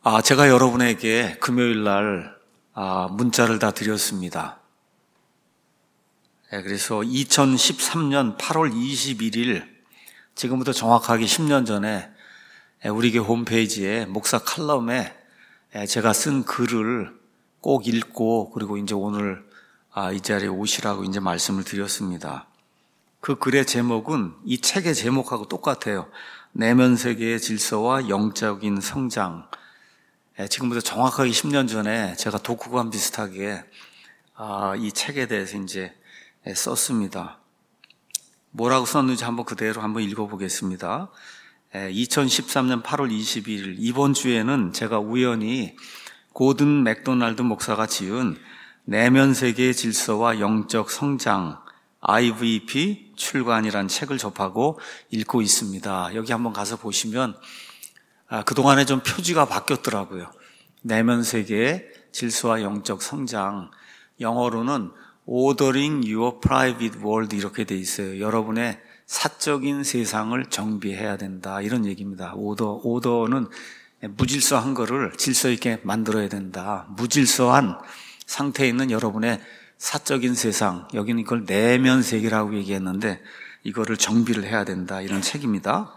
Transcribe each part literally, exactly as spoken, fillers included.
아, 제가 여러분에게 금요일 날 아, 문자를 다 드렸습니다. 네, 그래서 이천십삼 년 팔월 이십일일, 지금부터 정확하게 십 년 전에 우리 교회 홈페이지에 목사 칼럼에 제가 쓴 글을 꼭 읽고, 그리고 이제 오늘 아, 이 자리에 오시라고 이제 말씀을 드렸습니다. 그 글의 제목은 이 책의 제목하고 똑같아요. 내면 세계의 질서와 영적인 성장. 지금부터 정확하게 십 년 전에 제가 독후감 비슷하게 아, 이 책에 대해서 이제 썼습니다. 뭐라고 썼는지 한번 그대로 한번 읽어보겠습니다. 이천십삼 년 팔월 이십일일, 이번 주에는 제가 우연히 고든 맥도날드 목사가 지은 내면 세계의 질서와 영적 성장 아이브이피 출간이라는 책을 접하고 읽고 있습니다. 여기 한번 가서 보시면 아, 그동안에 좀 표지가 바뀌었더라고요. 내면 세계의 질서와 영적 성장, 영어로는 Ordering Your Private World 이렇게 돼 있어요. 여러분의 사적인 세상을 정비해야 된다, 이런 얘기입니다. 오더, 오더는 무질서한 거를 질서 있게 만들어야 된다. 무질서한 상태에 있는 여러분의 사적인 세상, 여기는 이걸 내면 세계라고 얘기했는데 이거를 정비를 해야 된다, 이런 책입니다.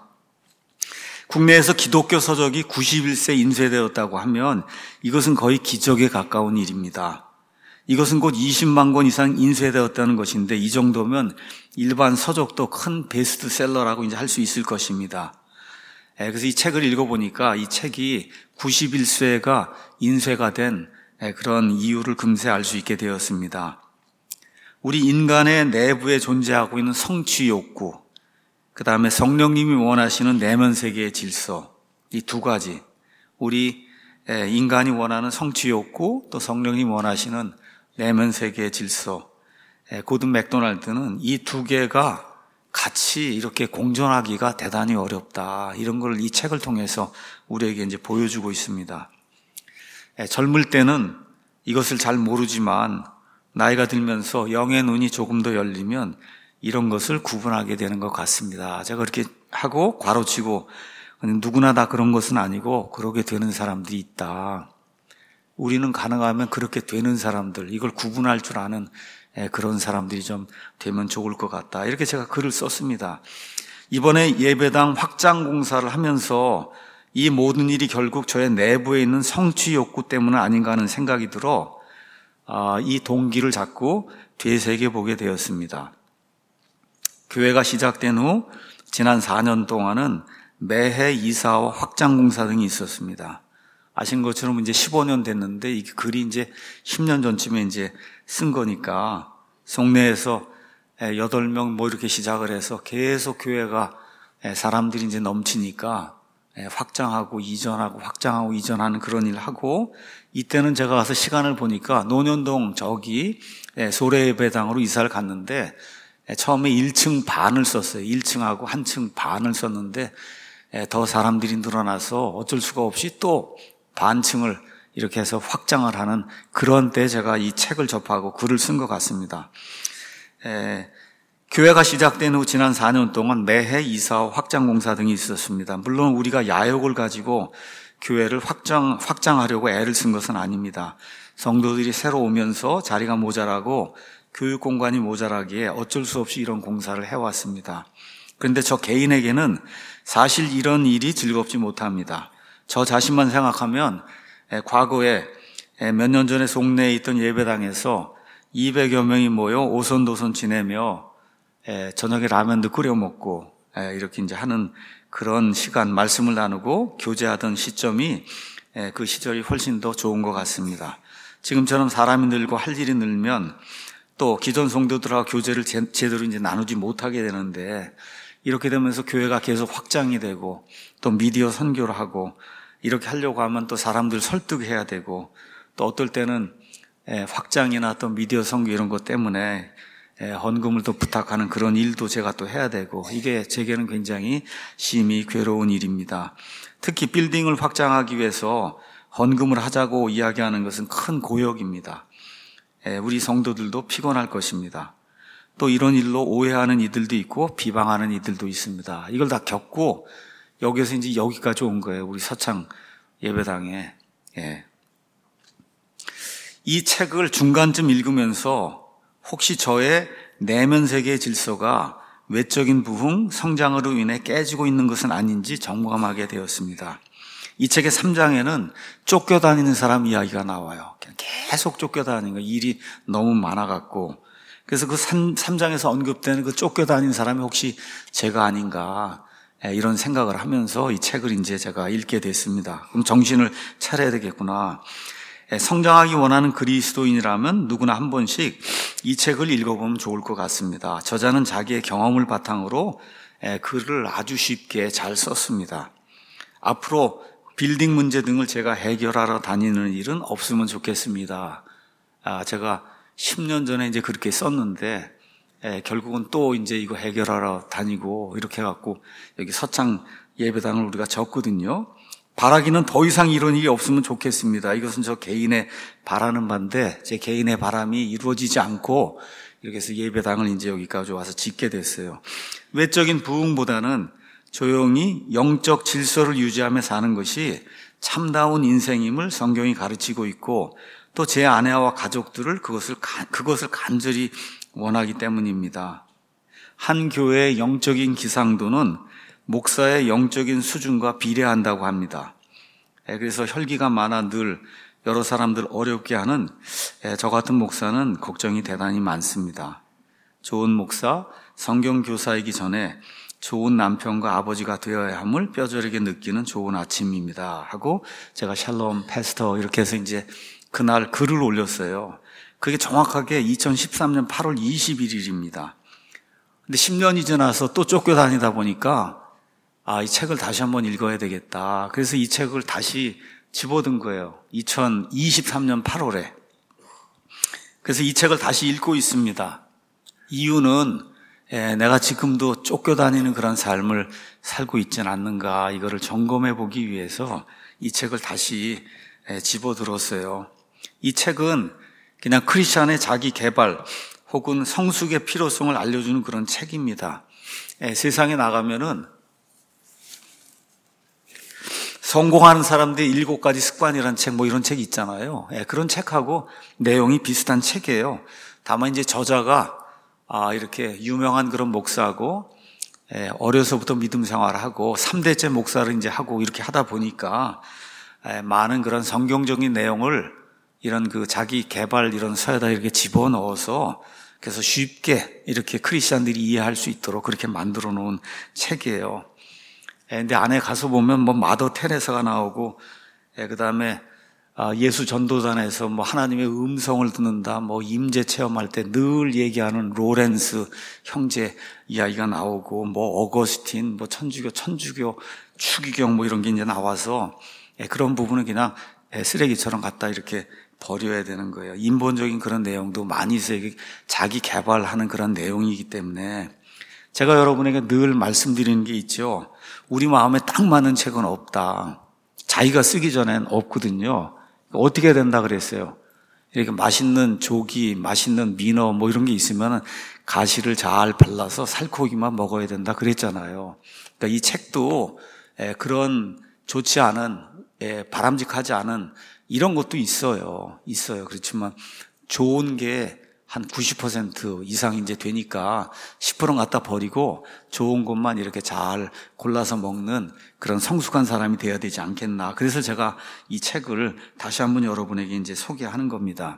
국내에서 기독교 서적이 구십일 세 인쇄되었다고 하면 이것은 거의 기적에 가까운 일입니다. 이것은 곧 이십만 권 이상 인쇄되었다는 것인데, 이 정도면 일반 서적도 큰 베스트셀러라고 이제 할 수 있을 것입니다. 그래서 이 책을 읽어보니까 이 책이 구십일 쇄가 인쇄가 된 그런 이유를 금세 알 수 있게 되었습니다. 우리 인간의 내부에 존재하고 있는 성취 욕구, 그 다음에 성령님이 원하시는 내면 세계의 질서, 이 두 가지, 우리 인간이 원하는 성취 욕구, 또 성령님이 원하시는 내면 세계의 질서, 고든 맥도날드는 이 두 개가 같이 이렇게 공존하기가 대단히 어렵다, 이런 걸 이 책을 통해서 우리에게 이제 보여주고 있습니다. 젊을 때는 이것을 잘 모르지만 나이가 들면서 영의 눈이 조금 더 열리면 이런 것을 구분하게 되는 것 같습니다. 제가 그렇게 하고 괄호치고 누구나 다 그런 것은 아니고 그렇게 되는 사람들이 있다. 우리는 가능하면 그렇게 되는 사람들, 이걸 구분할 줄 아는 그런 사람들이 좀 되면 좋을 것 같다, 이렇게 제가 글을 썼습니다. 이번에 예배당 확장 공사를 하면서 이 모든 일이 결국 저의 내부에 있는 성취 욕구 때문은 아닌가 하는 생각이 들어 이 동기를 자꾸 되새겨보게 되었습니다. 교회가 시작된 후 지난 사 년 동안은 매해 이사와 확장 공사 등이 있었습니다. 아신 것처럼 이제 십오 년 됐는데 이 글이 이제 십 년 전쯤에 이제 쓴 거니까 송내에서 여덟 명 뭐 이렇게 시작을 해서 계속 교회가 사람들이 이제 넘치니까 확장하고 이전하고 확장하고 이전하는 그런 일을 하고, 이때는 제가 가서 시간을 보니까 논현동 저기 소래예배당으로 이사를 갔는데 처음에 일 층 반을 썼어요. 일 층하고 한 층 반을 썼는데 더 사람들이 늘어나서 어쩔 수가 없이 또 반층을 이렇게 해서 확장을 하는 그런 때 제가 이 책을 접하고 글을 쓴 것 같습니다. 에, 교회가 시작된 후 지난 사 년 동안 매해 이사와 확장 공사 등이 있었습니다. 물론 우리가 야욕을 가지고 교회를 확장, 확장하려고 애를 쓴 것은 아닙니다. 성도들이 새로 오면서 자리가 모자라고 교육 공간이 모자라기에 어쩔 수 없이 이런 공사를 해왔습니다. 그런데 저 개인에게는 사실 이런 일이 즐겁지 못합니다. 저 자신만 생각하면 과거에 몇 년 전에 송내에 있던 예배당에서 이백여 명이 모여 오손도손 지내며 저녁에 라면도 끓여 먹고 이렇게 이제 하는 그런 시간, 말씀을 나누고 교제하던 시점이 그 시절이 훨씬 더 좋은 것 같습니다. 지금처럼 사람이 늘고 할 일이 늘면 또 기존 성도들하고 교제를 제, 제대로 이제 나누지 못하게 되는데, 이렇게 되면서 교회가 계속 확장이 되고 또 미디어 선교를 하고 이렇게 하려고 하면 또 사람들 설득해야 되고, 또 어떨 때는 확장이나 또 미디어 선교 이런 것 때문에 헌금을 또 부탁하는 그런 일도 제가 또 해야 되고, 이게 제게는 굉장히 심히 괴로운 일입니다. 특히 빌딩을 확장하기 위해서 헌금을 하자고 이야기하는 것은 큰 고역입니다. 우리 성도들도 피곤할 것입니다. 또 이런 일로 오해하는 이들도 있고 비방하는 이들도 있습니다. 이걸 다 겪고 여기서 이제 여기까지 온 거예요. 우리 서창 예배당에. 예. 이 책을 중간쯤 읽으면서 혹시 저의 내면 세계의 질서가 외적인 부흥, 성장으로 인해 깨지고 있는 것은 아닌지 점검하게 되었습니다. 이 책의 삼 장에는 쫓겨다니는 사람 이야기가 나와요. 계속 쫓겨다니는 거, 일이 너무 많아갖고. 그래서 그 삼 장에서 언급되는 그 쫓겨다니는 사람이 혹시 제가 아닌가, 이런 생각을 하면서 이 책을 이제 제가 읽게 됐습니다. 그럼 정신을 차려야 되겠구나. 성장하기 원하는 그리스도인이라면 누구나 한 번씩 이 책을 읽어보면 좋을 것 같습니다. 저자는 자기의 경험을 바탕으로 글을 아주 쉽게 잘 썼습니다. 앞으로 빌딩 문제 등을 제가 해결하러 다니는 일은 없으면 좋겠습니다. 아, 제가 십 년 전에 이제 그렇게 썼는데, 에, 결국은 또 이제 이거 해결하러 다니고, 이렇게 해갖고, 여기 서창 예배당을 우리가 졌거든요. 바라기는 더 이상 이런 일이 없으면 좋겠습니다. 이것은 저 개인의 바라는 바인데, 제 개인의 바람이 이루어지지 않고, 이렇게 해서 예배당을 이제 여기까지 와서 짓게 됐어요. 외적인 부흥보다는 조용히 영적 질서를 유지하며 사는 것이 참다운 인생임을 성경이 가르치고 있고, 또 제 아내와 가족들을 그것을, 그것을 간절히 원하기 때문입니다. 한 교회의 영적인 기상도는 목사의 영적인 수준과 비례한다고 합니다. 그래서 혈기가 많아 늘 여러 사람들 어렵게 하는 저 같은 목사는 걱정이 대단히 많습니다. 좋은 목사, 성경 교사이기 전에 좋은 남편과 아버지가 되어야 함을 뼈저리게 느끼는 좋은 아침입니다 하고 제가 샬롬 패스터 이렇게 해서 이제 그날 글을 올렸어요. 그게 정확하게 이천십삼 년 팔월 이십일일입니다. 근데 십 년이 지나서 또 쫓겨다니다 보니까 아, 이 책을 다시 한번 읽어야 되겠다. 그래서 이 책을 다시 집어든 거예요. 이천이십삼 년 팔월에. 그래서 이 책을 다시 읽고 있습니다. 이유는 예, 내가 지금도 쫓겨다니는 그런 삶을 살고 있지는 않는가, 이거를 점검해 보기 위해서 이 책을 다시 예, 집어들었어요. 이 책은 그냥 크리스찬의 자기 개발 혹은 성숙의 필요성을 알려주는 그런 책입니다. 예, 세상에 나가면은 성공하는 사람들의 일곱 가지 습관이라는 책, 뭐 이런 책이 있잖아요. 예, 그런 책하고 내용이 비슷한 책이에요. 다만 이제 저자가 아, 이렇게 유명한 그런 목사고, 예, 어려서부터 믿음 생활을 하고, 삼 대째 목사를 이제 하고 이렇게 하다 보니까, 예, 많은 그런 성경적인 내용을 이런 그 자기 개발 이런 서에다 이렇게 집어넣어서, 그래서 쉽게 이렇게 크리스찬들이 이해할 수 있도록 그렇게 만들어 놓은 책이에요. 예, 근데 안에 가서 보면 뭐 마더 테레사가 나오고, 예, 그 다음에 예수 전도단에서 뭐 하나님의 음성을 듣는다, 뭐 임재 체험할 때 늘 얘기하는 로렌스 형제 이야기가 나오고, 뭐 어거스틴, 뭐 천주교, 천주교, 추기경 뭐 이런 게 이제 나와서 그런 부분은 그냥 쓰레기처럼 갖다 이렇게 버려야 되는 거예요. 인본적인 그런 내용도 많이 있어요. 자기 개발하는 그런 내용이기 때문에 제가 여러분에게 늘 말씀드리는 게 있죠. 우리 마음에 딱 맞는 책은 없다. 자기가 쓰기 전엔 없거든요. 어떻게 해야 된다 그랬어요? 이렇게 맛있는 조기, 맛있는 민어 뭐 이런 게 있으면 가시를 잘 발라서 살코기만 먹어야 된다 그랬잖아요. 그러니까 이 책도 그런 좋지 않은, 바람직하지 않은 이런 것도 있어요. 있어요. 그렇지만 좋은 게 한 구십 퍼센트 이상 이제 되니까 십 퍼센트 갖다 버리고 좋은 것만 이렇게 잘 골라서 먹는 그런 성숙한 사람이 되어야 되지 않겠나. 그래서 제가 이 책을 다시 한번 여러분에게 이제 소개하는 겁니다.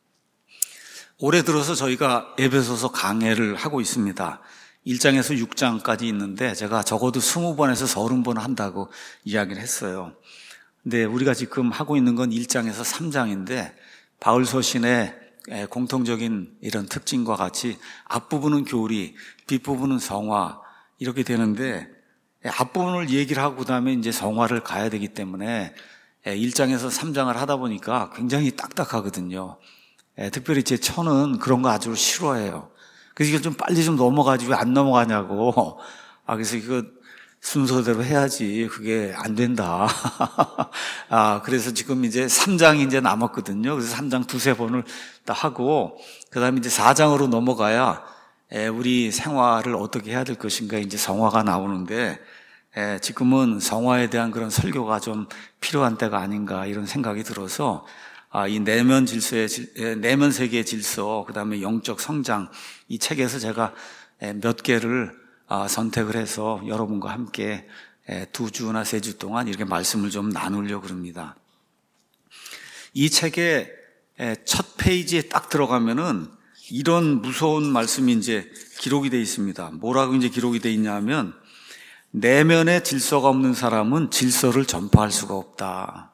올해 들어서 저희가 에베소서 강해를 하고 있습니다. 일 장에서 육 장까지 있는데 제가 적어도 이십 번에서 삼십 번 한다고 이야기를 했어요. 근데 우리가 지금 하고 있는 건 일 장에서 삼 장인데 바울 서신의 공통적인 이런 특징과 같이 앞부분은 교리, 뒷부분은 성화 이렇게 되는데 앞부분을 얘기를 하고 그다음에 이제 성화를 가야 되기 때문에 일 장에서 삼 장을 하다 보니까 굉장히 딱딱하거든요. 특별히 제 처는 그런 거 아주 싫어해요. 그래서 이걸 좀 빨리 좀 넘어가지 왜 안 넘어가냐고. 아, 그래서 이거 순서대로 해야지 그게 안 된다. 아, 그래서 지금 이제 삼 장이 이제 남았거든요. 그래서 삼 장 두세 번을 다 하고, 그 다음에 이제 사 장으로 넘어가야 우리 생활을 어떻게 해야 될 것인가 이제 성화가 나오는데, 예, 지금은 성화에 대한 그런 설교가 좀 필요한 때가 아닌가 이런 생각이 들어서 아, 이 내면 질서의 질, 내면 세계의 질서, 그 다음에 영적 성장, 이 책에서 제가 몇 개를 아, 선택을 해서 여러분과 함께 두 주나 세 주 동안 이렇게 말씀을 좀 나누려고 합니다. 이 책의 첫 페이지에 딱 들어가면은 이런 무서운 말씀이 이제 기록이 되어 있습니다. 뭐라고 이제 기록이 되어 있냐면, 내면에 질서가 없는 사람은 질서를 전파할 수가 없다.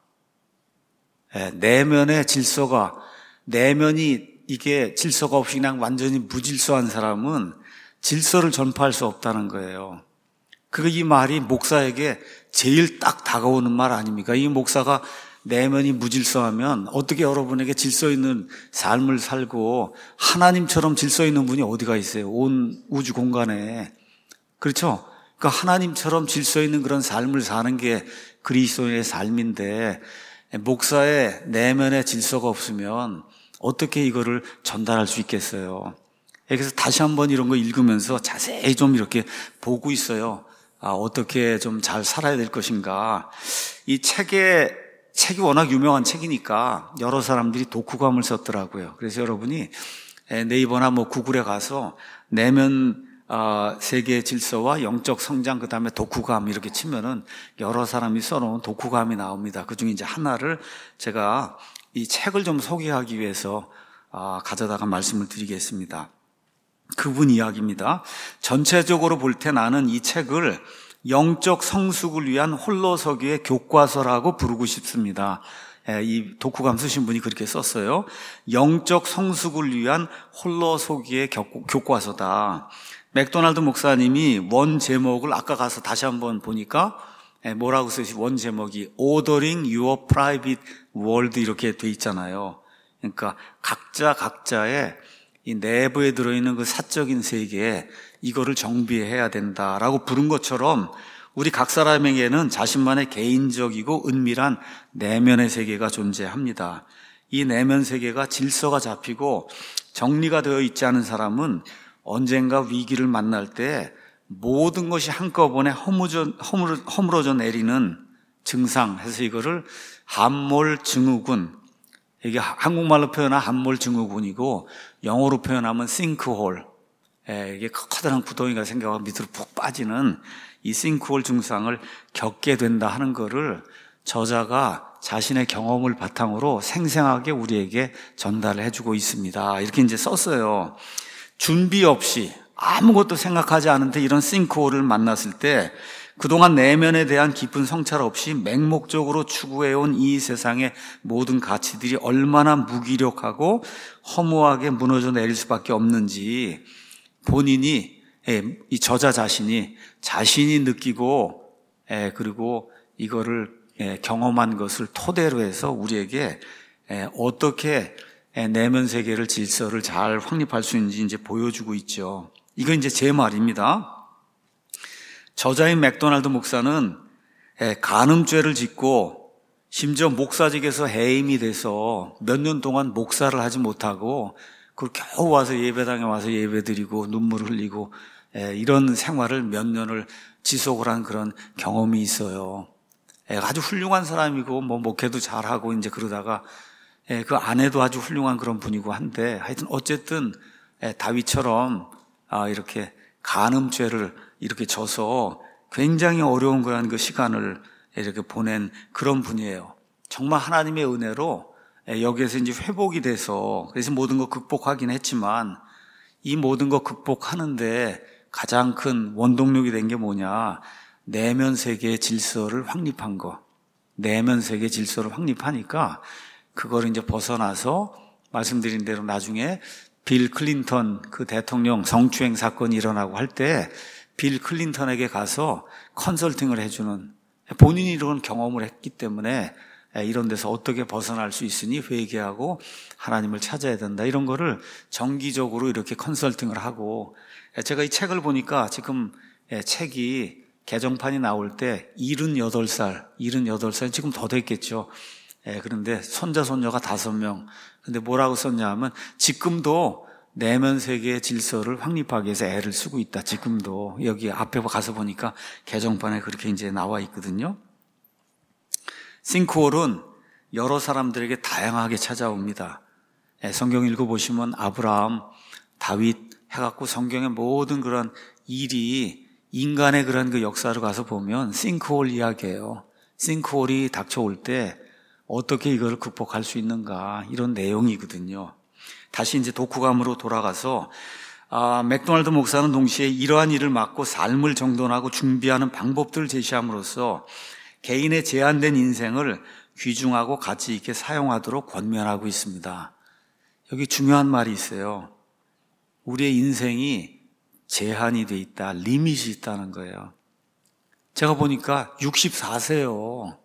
예, 내면의 질서가, 내면이 이게 질서가 없이 그냥 완전히 무질서한 사람은 질서를 전파할 수 없다는 거예요. 그 이 말이 목사에게 제일 딱 다가오는 말 아닙니까? 이 목사가 내면이 무질서하면 어떻게 여러분에게 질서 있는 삶을 살고 하나님처럼 질서 있는 분이 어디가 있어요? 온 우주 공간에. 그렇죠? 그러니까 하나님처럼 질서 있는 그런 삶을 사는 게 그리스도인의 삶인데, 목사의 내면의 질서가 없으면 어떻게 이거를 전달할 수 있겠어요? 그래서 다시 한번 이런 거 읽으면서 자세히 좀 이렇게 보고 있어요. 아, 어떻게 좀 잘 살아야 될 것인가. 이 책에, 책이 워낙 유명한 책이니까 여러 사람들이 독후감을 썼더라고요. 그래서 여러분이 네이버나 뭐 구글에 가서 내면 어, 세계의 질서와 영적 성장, 그 다음에 독후감 이렇게 치면은 여러 사람이 써놓은 독후감이 나옵니다. 그 중에 이제 하나를 제가 이 책을 좀 소개하기 위해서 어, 가져다가 말씀을 드리겠습니다. 그분 이야기입니다. 전체적으로 볼 때 나는 이 책을 영적 성숙을 위한 홀로서기의 교과서라고 부르고 싶습니다. 이 독후감 쓰신 분이 그렇게 썼어요. 영적 성숙을 위한 홀로서기의 교과서다. 맥도날드 목사님이 원 제목을 아까 가서 다시 한번 보니까 뭐라고 쓰시 원 제목이 Ordering Your Private World 이렇게 돼 있잖아요. 그러니까 각자 각자의 이 내부에 들어있는 그 사적인 세계에 이거를 정비해야 된다라고 부른 것처럼 우리 각 사람에게는 자신만의 개인적이고 은밀한 내면의 세계가 존재합니다. 이 내면 세계가 질서가 잡히고 정리가 되어 있지 않은 사람은 언젠가 위기를 만날 때 모든 것이 한꺼번에 허무져, 허물어, 허물어져 내리는 증상 해서 이거를 함몰증후군, 이게 한국말로 표현한 함몰증후군이고 영어로 표현하면 싱크홀, 이게 커다란 구덩이가 생겨서 밑으로 푹 빠지는 이 싱크홀 증상을 겪게 된다 하는 거를 저자가 자신의 경험을 바탕으로 생생하게 우리에게 전달을 해주고 있습니다. 이렇게 이제 썼어요. 준비 없이 아무것도 생각하지 않은데 이런 싱크홀을 만났을 때 그동안 내면에 대한 깊은 성찰 없이 맹목적으로 추구해온 이 세상의 모든 가치들이 얼마나 무기력하고 허무하게 무너져 내릴 수밖에 없는지 본인이, 이 저자 자신이 자신이 느끼고 그리고 이거를 경험한 것을 토대로 해서 우리에게 어떻게 내면 세계를 질서를 잘 확립할 수 있는지 이제 보여주고 있죠. 이건 이제 제 말입니다. 저자인 맥도날드 목사는 간음죄를 짓고 심지어 목사직에서 해임이 돼서 몇 년 동안 목사를 하지 못하고 그걸 겨우 와서 예배당에 와서 예배드리고 눈물을 흘리고 이런 생활을 몇 년을 지속을 한 그런 경험이 있어요. 아주 훌륭한 사람이고 뭐 목회도 잘하고 이제 그러다가 그 아내도 아주 훌륭한 그런 분이고 한데 하여튼 어쨌든 다윗처럼 이렇게 간음죄를 이렇게 져서 굉장히 어려운 그런 그 시간을 이렇게 보낸 그런 분이에요. 정말 하나님의 은혜로 여기에서 이제 회복이 돼서 그래서 모든 거 극복하긴 했지만 이 모든 거 극복하는데 가장 큰 원동력이 된 게 뭐냐? 내면 세계의 질서를 확립한 거. 내면 세계의 질서를 확립하니까 그걸 이제 벗어나서 말씀드린 대로 나중에 빌 클린턴 그 대통령 성추행 사건이 일어나고 할 때 빌 클린턴에게 가서 컨설팅을 해주는, 본인이 이런 경험을 했기 때문에 이런 데서 어떻게 벗어날 수 있으니 회개하고 하나님을 찾아야 된다, 이런 거를 정기적으로 이렇게 컨설팅을 하고, 제가 이 책을 보니까 지금 책이 개정판이 나올 때 칠십팔 살, 칠십팔 살 지금 더 됐겠죠. 그런데 손자 손녀가 다섯 명. 근데 뭐라고 썼냐 하면 지금도 내면 세계의 질서를 확립하기 위해서 애를 쓰고 있다. 지금도 여기 앞에 가서 보니까 개정판에 그렇게 이제 나와 있거든요. 싱크홀은 여러 사람들에게 다양하게 찾아옵니다. 성경 읽어보시면 아브라함, 다윗 해갖고 성경의 모든 그런 일이 인간의 그런 그 역사를 가서 보면 싱크홀 이야기예요. 싱크홀이 닥쳐올 때 어떻게 이거를 극복할 수 있는가 이런 내용이거든요. 다시 이제 독후감으로 돌아가서 아, 맥도날드 목사는 동시에 이러한 일을 막고 삶을 정돈하고 준비하는 방법들을 제시함으로써 개인의 제한된 인생을 귀중하고 가치 있게 사용하도록 권면하고 있습니다. 여기 중요한 말이 있어요. 우리의 인생이 제한이 돼 있다, 리밋이 있다는 거예요. 제가 보니까 육십사 세요.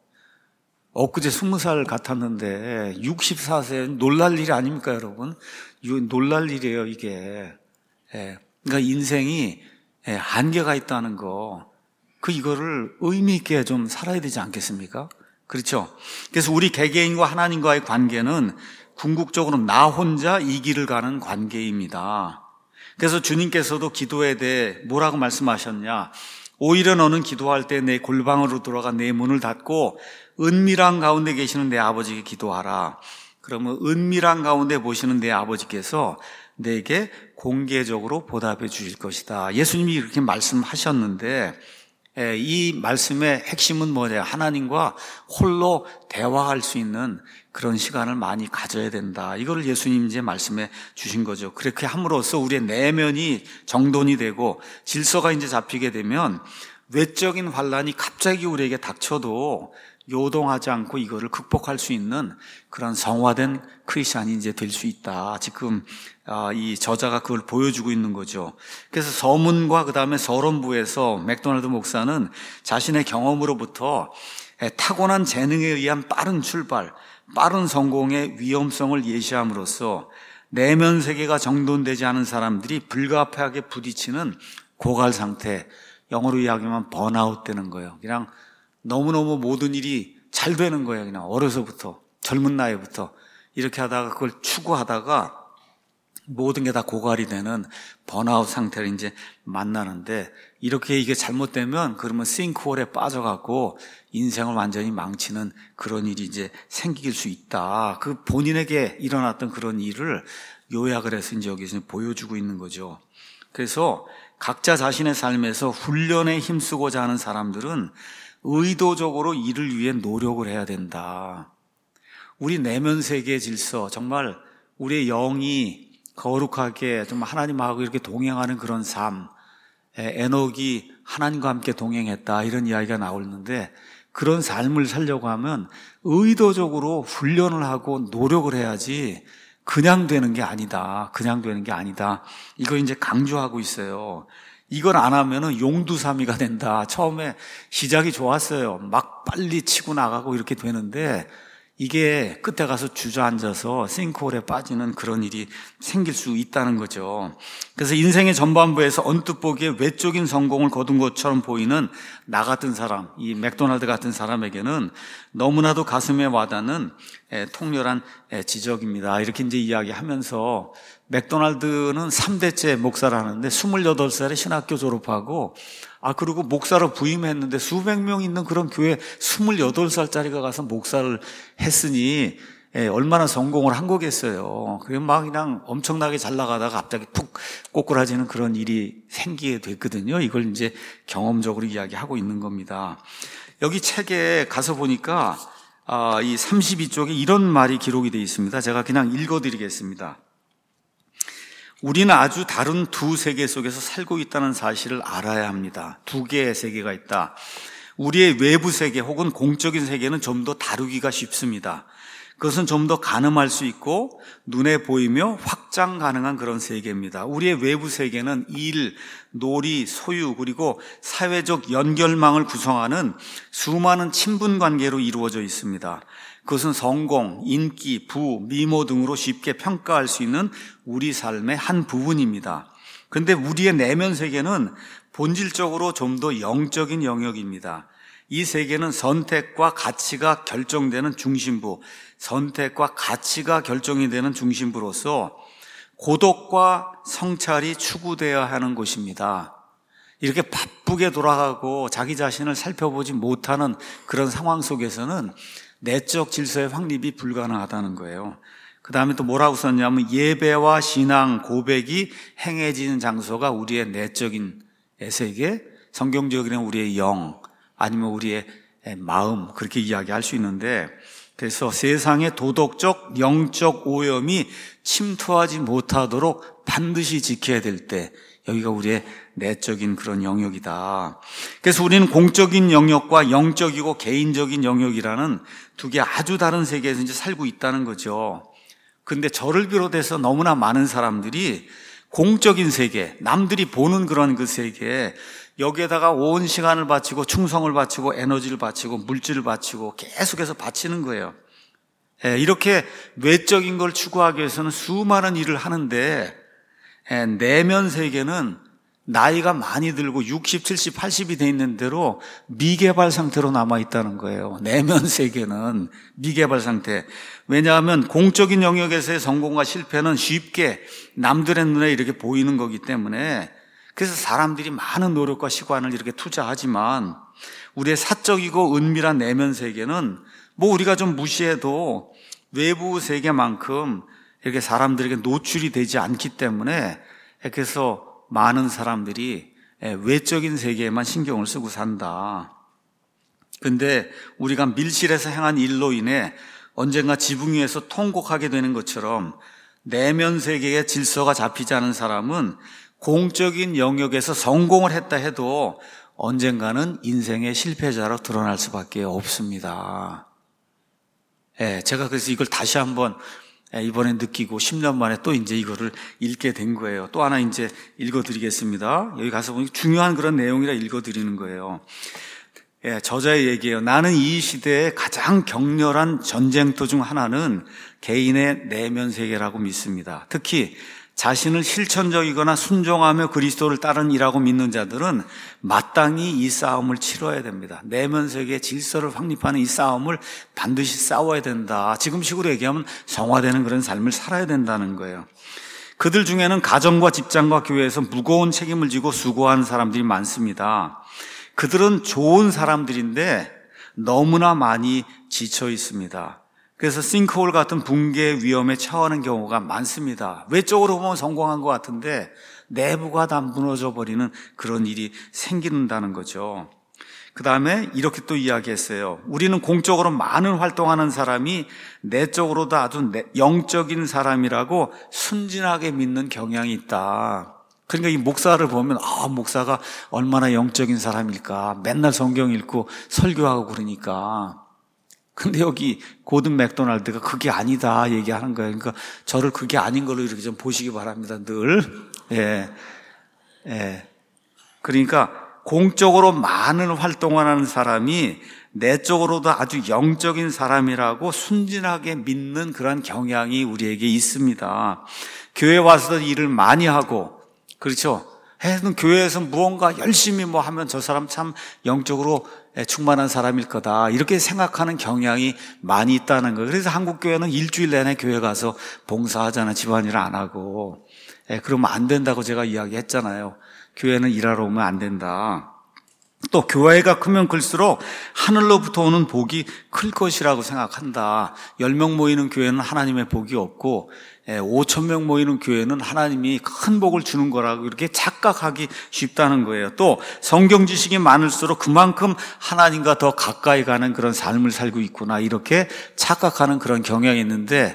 엊그제 스무 살 같았는데 육십사 세 놀랄 일이 아닙니까, 여러분? 이거 놀랄 일이에요, 이게. 예. 그러니까 인생이 예, 한계가 있다는 거, 그 이거를 의미 있게 좀 살아야 되지 않겠습니까? 그렇죠? 그래서 우리 개개인과 하나님과의 관계는 궁극적으로 나 혼자 이 길을 가는 관계입니다. 그래서 주님께서도 기도에 대해 뭐라고 말씀하셨냐? 오히려 너는 기도할 때 내 골방으로 들어가 내 문을 닫고 은밀한 가운데 계시는 내 아버지께 기도하라. 그러면 은밀한 가운데 보시는 내 아버지께서 내게 공개적으로 보답해 주실 것이다. 예수님이 이렇게 말씀하셨는데 이 말씀의 핵심은 뭐냐? 하나님과 홀로 대화할 수 있는 그런 시간을 많이 가져야 된다. 이거를 예수님 이제 말씀해 주신 거죠. 그렇게 함으로써 우리의 내면이 정돈이 되고 질서가 이제 잡히게 되면 외적인 환란이 갑자기 우리에게 닥쳐도 요동하지 않고 이거를 극복할 수 있는 그런 성화된 크리스찬이 이제 될 수 있다. 지금 이 저자가 그걸 보여주고 있는 거죠. 그래서 서문과 그 다음에 서론부에서 맥도날드 목사는 자신의 경험으로부터 타고난 재능에 의한 빠른 출발, 빠른 성공의 위험성을 예시함으로써 내면 세계가 정돈되지 않은 사람들이 불가피하게 부딪히는 고갈 상태, 영어로 이야기하면 번아웃 되는 거예요. 그냥 너무너무 모든 일이 잘 되는 거예요. 그냥 어려서부터, 젊은 나이부터. 이렇게 하다가 그걸 추구하다가 모든 게 다 고갈이 되는 번아웃 상태를 이제 만나는데, 이렇게 이게 잘못되면 그러면 싱크홀에 빠져갖고 인생을 완전히 망치는 그런 일이 이제 생길 수 있다. 그 본인에게 일어났던 그런 일을 요약을 해서 이제 여기서 보여주고 있는 거죠. 그래서 각자 자신의 삶에서 훈련에 힘쓰고자 하는 사람들은 의도적으로 이를 위해 노력을 해야 된다. 우리 내면 세계의 질서, 정말 우리의 영이 거룩하게 좀 하나님하고 이렇게 동행하는 그런 삶, 에녹이 하나님과 함께 동행했다, 이런 이야기가 나오는데, 그런 삶을 살려고 하면 의도적으로 훈련을 하고 노력을 해야지 그냥 되는 게 아니다. 그냥 되는 게 아니다. 이거 이제 강조하고 있어요. 이걸 안 하면은 용두사미가 된다. 처음에 시작이 좋았어요. 막 빨리 치고 나가고 이렇게 되는데 이게 끝에 가서 주저앉아서 싱크홀에 빠지는 그런 일이 생길 수 있다는 거죠. 그래서 인생의 전반부에서 언뜻 보기에 외적인 성공을 거둔 것처럼 보이는 나 같은 사람, 이 맥도날드 같은 사람에게는 너무나도 가슴에 와닿는 통렬한 지적입니다. 이렇게 이제 이야기하면서 맥도날드는 삼 대째 목사를 하는데 스물여덟 살에 신학교 졸업하고, 아, 그리고 목사로 부임했는데 수백 명 있는 그런 교회 스물여덟 살짜리가 가서 목사를 했으니, 예, 얼마나 성공을 한 거겠어요. 그게 막 그냥 엄청나게 잘 나가다가 갑자기 푹 꼬꾸라지는 그런 일이 생기게 됐거든요. 이걸 이제 경험적으로 이야기하고 있는 겁니다. 여기 책에 가서 보니까, 아, 이 삼십이 쪽에 이런 말이 기록이 되어 있습니다. 제가 그냥 읽어드리겠습니다. 우리는 아주 다른 두 세계 속에서 살고 있다는 사실을 알아야 합니다. 두 개의 세계가 있다. 우리의 외부 세계 혹은 공적인 세계는 좀 더 다루기가 쉽습니다. 그것은 좀 더 가늠할 수 있고 눈에 보이며 확장 가능한 그런 세계입니다. 우리의 외부 세계는 일, 놀이, 소유, 그리고 사회적 연결망을 구성하는 수많은 친분 관계로 이루어져 있습니다. 그것은 성공, 인기, 부, 미모 등으로 쉽게 평가할 수 있는 우리 삶의 한 부분입니다. 그런데 우리의 내면 세계는 본질적으로 좀 더 영적인 영역입니다. 이 세계는 선택과 가치가 결정되는 중심부, 선택과 가치가 결정이 되는 중심부로서 고독과 성찰이 추구되어야 하는 곳입니다. 이렇게 바쁘게 돌아가고 자기 자신을 살펴보지 못하는 그런 상황 속에서는 내적 질서의 확립이 불가능하다는 거예요. 그 다음에 또 뭐라고 썼냐면 예배와 신앙, 고백이 행해지는 장소가 우리의 내적인 세계, 성경적인 우리의 영, 아니면 우리의 마음, 그렇게 이야기할 수 있는데, 그래서 세상의 도덕적, 영적 오염이 침투하지 못하도록 반드시 지켜야 될 때, 여기가 우리의 내적인 그런 영역이다. 그래서 우리는 공적인 영역과 영적이고 개인적인 영역이라는 두 개 아주 다른 세계에서 이제 살고 있다는 거죠. 근데 저를 비롯해서 너무나 많은 사람들이 공적인 세계, 남들이 보는 그런 그 세계, 여기에다가 온 시간을 바치고 충성을 바치고 에너지를 바치고 물질을 바치고 계속해서 바치는 거예요. 이렇게 외적인 걸 추구하기 위해서는 수많은 일을 하는데, 내면 세계는 나이가 많이 들고 육십, 칠십, 팔십이 돼 있는 대로 미개발 상태로 남아있다는 거예요. 내면 세계는 미개발 상태. 왜냐하면 공적인 영역에서의 성공과 실패는 쉽게 남들의 눈에 이렇게 보이는 거기 때문에, 그래서 사람들이 많은 노력과 시간을 이렇게 투자하지만 우리의 사적이고 은밀한 내면 세계는 뭐 우리가 좀 무시해도 외부 세계만큼 이렇게 사람들에게 노출이 되지 않기 때문에, 그래서 많은 사람들이 외적인 세계에만 신경을 쓰고 산다. 근데 우리가 밀실에서 행한 일로 인해 언젠가 지붕 위에서 통곡하게 되는 것처럼 내면 세계의 질서가 잡히지 않은 사람은 공적인 영역에서 성공을 했다 해도 언젠가는 인생의 실패자로 드러날 수밖에 없습니다. 예, 제가 그래서 이걸 다시 한번 이번에 느끼고 십 년 만에 또 이제 이거를 읽게 된 거예요. 또 하나 이제 읽어드리겠습니다. 여기 가서 보니 중요한 그런 내용이라 읽어드리는 거예요. 예, 저자의 얘기예요. 나는 이 시대의 가장 격렬한 전쟁터 중 하나는 개인의 내면 세계라고 믿습니다. 특히 자신을 실천적이거나 순종하며 그리스도를 따르는 이라고 믿는 자들은 마땅히 이 싸움을 치러야 됩니다. 내면 세계의 질서를 확립하는 이 싸움을 반드시 싸워야 된다. 지금식으로 얘기하면 성화되는 그런 삶을 살아야 된다는 거예요. 그들 중에는 가정과 직장과 교회에서 무거운 책임을 지고 수고하는 사람들이 많습니다. 그들은 좋은 사람들인데 너무나 많이 지쳐 있습니다. 그래서 싱크홀 같은 붕괴 위험에 처하는 경우가 많습니다. 외적으로 보면 성공한 것 같은데 내부가 다 무너져 버리는 그런 일이 생긴다는 거죠. 그 다음에 이렇게 또 이야기했어요. 우리는 공적으로 많은 활동하는 사람이 내적으로도 아주 영적인 사람이라고 순진하게 믿는 경향이 있다. 그러니까 이 목사를 보면 아, 목사가 얼마나 영적인 사람일까. 맨날 성경 읽고 설교하고 그러니까. 근데 여기 고든 맥도날드가 그게 아니다 얘기하는 거예요. 그러니까 저를 그게 아닌 걸로 이렇게 좀 보시기 바랍니다. 늘. 예. 예. 그러니까 공적으로 많은 활동을 하는 사람이 내적으로도 아주 영적인 사람이라고 순진하게 믿는 그런 경향이 우리에게 있습니다. 교회 와서도 일을 많이 하고, 그렇죠? 해는 교회에서 무언가 열심히 뭐 하면 저 사람 참 영적으로 충만한 사람일 거다, 이렇게 생각하는 경향이 많이 있다는 거예요. 그래서 한국 교회는 일주일 내내 교회 가서 봉사하잖아요. 집안일 안 하고. 예, 그러면 안 된다고 제가 이야기했잖아요. 교회는 일하러 오면 안 된다. 또 교회가 크면 클수록 하늘로부터 오는 복이 클 것이라고 생각한다. 열 명 모이는 교회는 하나님의 복이 없고 오천 명 모이는 교회는 하나님이 큰 복을 주는 거라고 이렇게 착각하기 쉽다는 거예요. 또 성경 지식이 많을수록 그만큼 하나님과 더 가까이 가는 그런 삶을 살고 있구나, 이렇게 착각하는 그런 경향이 있는데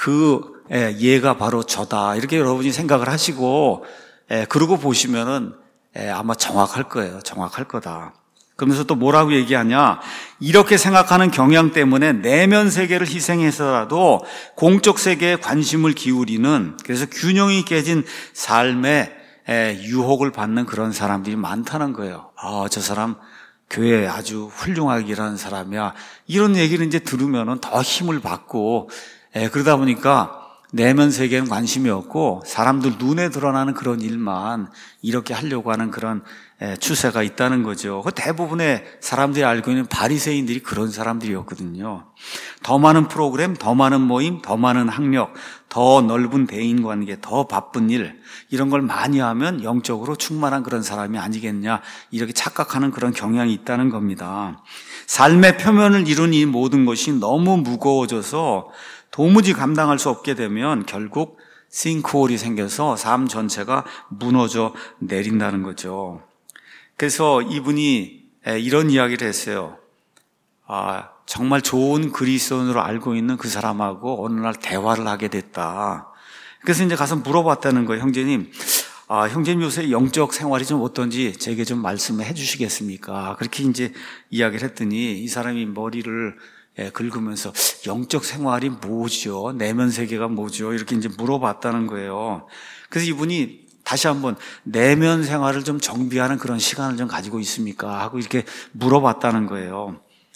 그 예가 바로 저다, 이렇게 여러분이 생각을 하시고 그러고 보시면은 아마 정확할 거예요. 정확할 거다. 그러면서 또 뭐라고 얘기하냐, 이렇게 생각하는 경향 때문에 내면 세계를 희생해서라도 공적 세계에 관심을 기울이는, 그래서 균형이 깨진 삶에 유혹을 받는 그런 사람들이 많다는 거예요. 아, 저 사람 교회에 아주 훌륭하게 일하는 사람이야, 이런 얘기를 이제 들으면은 더 힘을 받고, 그러다 보니까 내면 세계에는 관심이 없고 사람들 눈에 드러나는 그런 일만 이렇게 하려고 하는 그런 추세가 있다는 거죠. 대부분의 사람들이 알고 있는 바리새인들이 그런 사람들이었거든요. 더 많은 프로그램, 더 많은 모임, 더 많은 학력, 더 넓은 대인관계, 더 바쁜 일, 이런 걸 많이 하면 영적으로 충만한 그런 사람이 아니겠냐, 이렇게 착각하는 그런 경향이 있다는 겁니다. 삶의 표면을 이룬 이 모든 것이 너무 무거워져서 도무지 감당할 수 없게 되면 결국 싱크홀이 생겨서 삶 전체가 무너져 내린다는 거죠. 그래서 이분이 이런 이야기를 했어요. 아, 정말 좋은 그리스도인으로 알고 있는 그 사람하고 어느 날 대화를 하게 됐다. 그래서 이제 가서 물어봤다는 거예요. 형제님, 아, 형제님 요새 영적 생활이 좀 어떤지 제게 좀 말씀해 주시겠습니까? 그렇게 이제 이야기를 했더니 이 사람이 머리를 예, 긁으면서 영적 생활이 뭐죠? 내면 세계가 뭐죠? 이렇게 이제 물어봤다는 거예요. 그래서 이분이 다시 한번 내면 생활을 좀 정비하는 그런 시간을 좀 가지고 있습니까? 하고 이렇게 물어봤다는 거예요.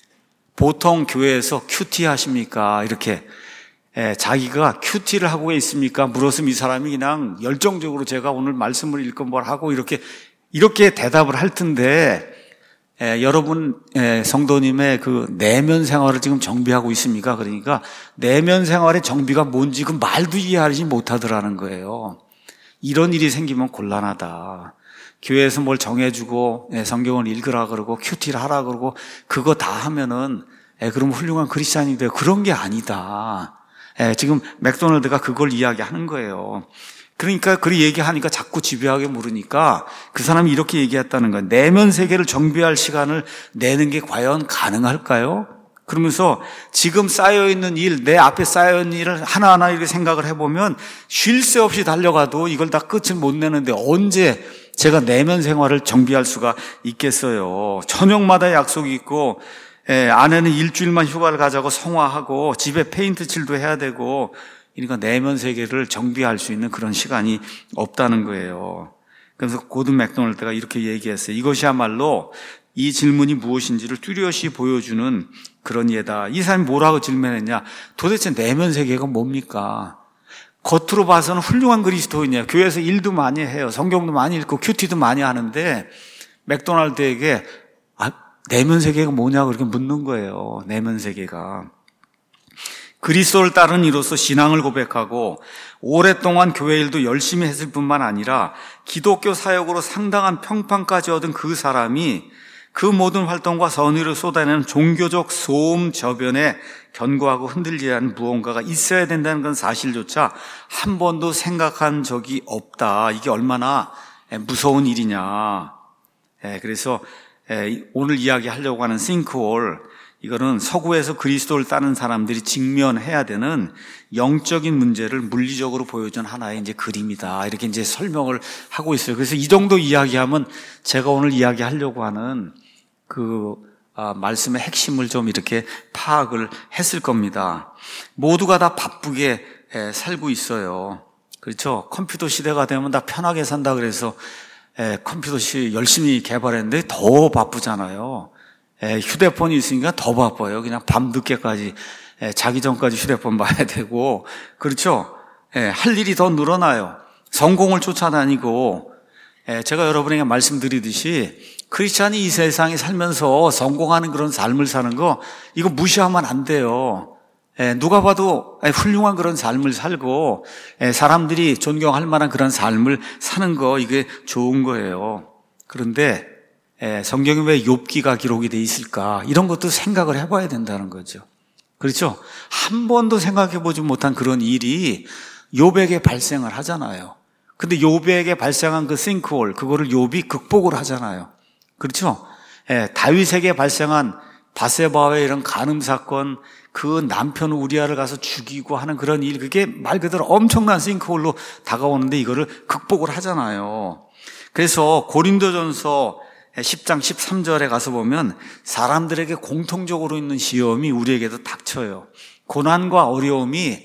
보통 교회에서 큐티 하십니까? 이렇게 예, 자기가 큐티를 하고 있습니까? 물었으면 이 사람이 그냥 열정적으로 제가 오늘 말씀을 읽고 뭘 하고 이렇게 이렇게 대답을 할 텐데 예, 여러분 예, 성도님의 그 내면 생활을 지금 정비하고 있습니까? 그러니까 내면 생활의 정비가 뭔지 그 말도 이해하지 못하더라는 거예요. 이런 일이 생기면 곤란하다. 교회에서 뭘 정해주고 예, 성경을 읽으라 그러고 큐티를 하라 그러고 그거 다 하면은 예, 그럼 훌륭한 크리스찬이 돼요. 그런 게 아니다. 예, 지금 맥도날드가 그걸 이야기하는 거예요. 그러니까 그 얘기하니까 자꾸 집요하게 물으니까 그 사람이 이렇게 얘기했다는 거예요. 내면 세계를 정비할 시간을 내는 게 과연 가능할까요? 그러면서 지금 쌓여있는 일, 내 앞에 쌓여있는 일을 하나하나 이렇게 생각을 해보면 쉴 새 없이 달려가도 이걸 다 끝을 못 내는데 언제 제가 내면 생활을 정비할 수가 있겠어요. 저녁마다 약속이 있고 예, 아내는 일주일만 휴가를 가자고 성화하고 집에 페인트 칠도 해야 되고 그러니까 내면 세계를 정비할 수 있는 그런 시간이 없다는 거예요. 그래서 고든 맥도날드가 이렇게 얘기했어요. 이것이야말로 이 질문이 무엇인지를 뚜렷이 보여주는 그런 예다. 이 사람이 뭐라고 질문했냐? 도대체 내면 세계가 뭡니까? 겉으로 봐서는 훌륭한 그리스도인이에요. 교회에서 일도 많이 해요. 성경도 많이 읽고 큐티도 많이 하는데 맥도날드에게 아, 내면 세계가 뭐냐고 그렇게 묻는 거예요. 내면 세계가. 그리스도를 따르는 이로서 신앙을 고백하고 오랫동안 교회 일도 열심히 했을 뿐만 아니라 기독교 사역으로 상당한 평판까지 얻은 그 사람이 그 모든 활동과 선의를 쏟아내는 종교적 소음 저변에 견고하고 흔들리지 않는 무언가가 있어야 된다는 건 사실조차 한 번도 생각한 적이 없다. 이게 얼마나 무서운 일이냐. 그래서 오늘 이야기하려고 하는 싱크홀, 이거는 서구에서 그리스도를 따르는 사람들이 직면해야 되는 영적인 문제를 물리적으로 보여준 하나의 이제 그림이다. 이렇게 이제 설명을 하고 있어요. 그래서 이 정도 이야기하면 제가 오늘 이야기하려고 하는 그 아, 말씀의 핵심을 좀 이렇게 파악을 했을 겁니다. 모두가 다 바쁘게 에, 살고 있어요. 그렇죠? 컴퓨터 시대가 되면 다 편하게 산다 그래서 에, 컴퓨터 시 열심히 개발했는데 더 바쁘잖아요. 에, 휴대폰이 있으니까 더 바빠요. 그냥 밤 늦게까지 에, 자기 전까지 휴대폰 봐야 되고 그렇죠? 에, 할 일이 더 늘어나요. 성공을 쫓아다니고 에, 제가 여러분에게 말씀드리듯이 크리스찬이 이 세상에 살면서 성공하는 그런 삶을 사는 거 이거 무시하면 안 돼요. 에, 누가 봐도 에, 훌륭한 그런 삶을 살고 에, 사람들이 존경할 만한 그런 삶을 사는 거 이게 좋은 거예요. 그런데 에, 성경에 왜 욥기가 기록이 돼 있을까? 이런 것도 생각을 해봐야 된다는 거죠. 그렇죠? 한 번도 생각해보지 못한 그런 일이 욥에게 발생을 하잖아요. 근데 욥에게 발생한 그 싱크홀, 그거를 욥이 극복을 하잖아요. 그렇죠? 에, 다윗에게 발생한 바세바와의 이런 간음 사건, 그 남편 우리아를 가서 죽이고 하는 그런 일, 그게 말 그대로 엄청난 싱크홀로 다가오는데 이거를 극복을 하잖아요. 그래서 고린도전서 십 장 십삼 절에 가서 보면 사람들에게 공통적으로 있는 시험이 우리에게도 닥쳐요. 고난과 어려움이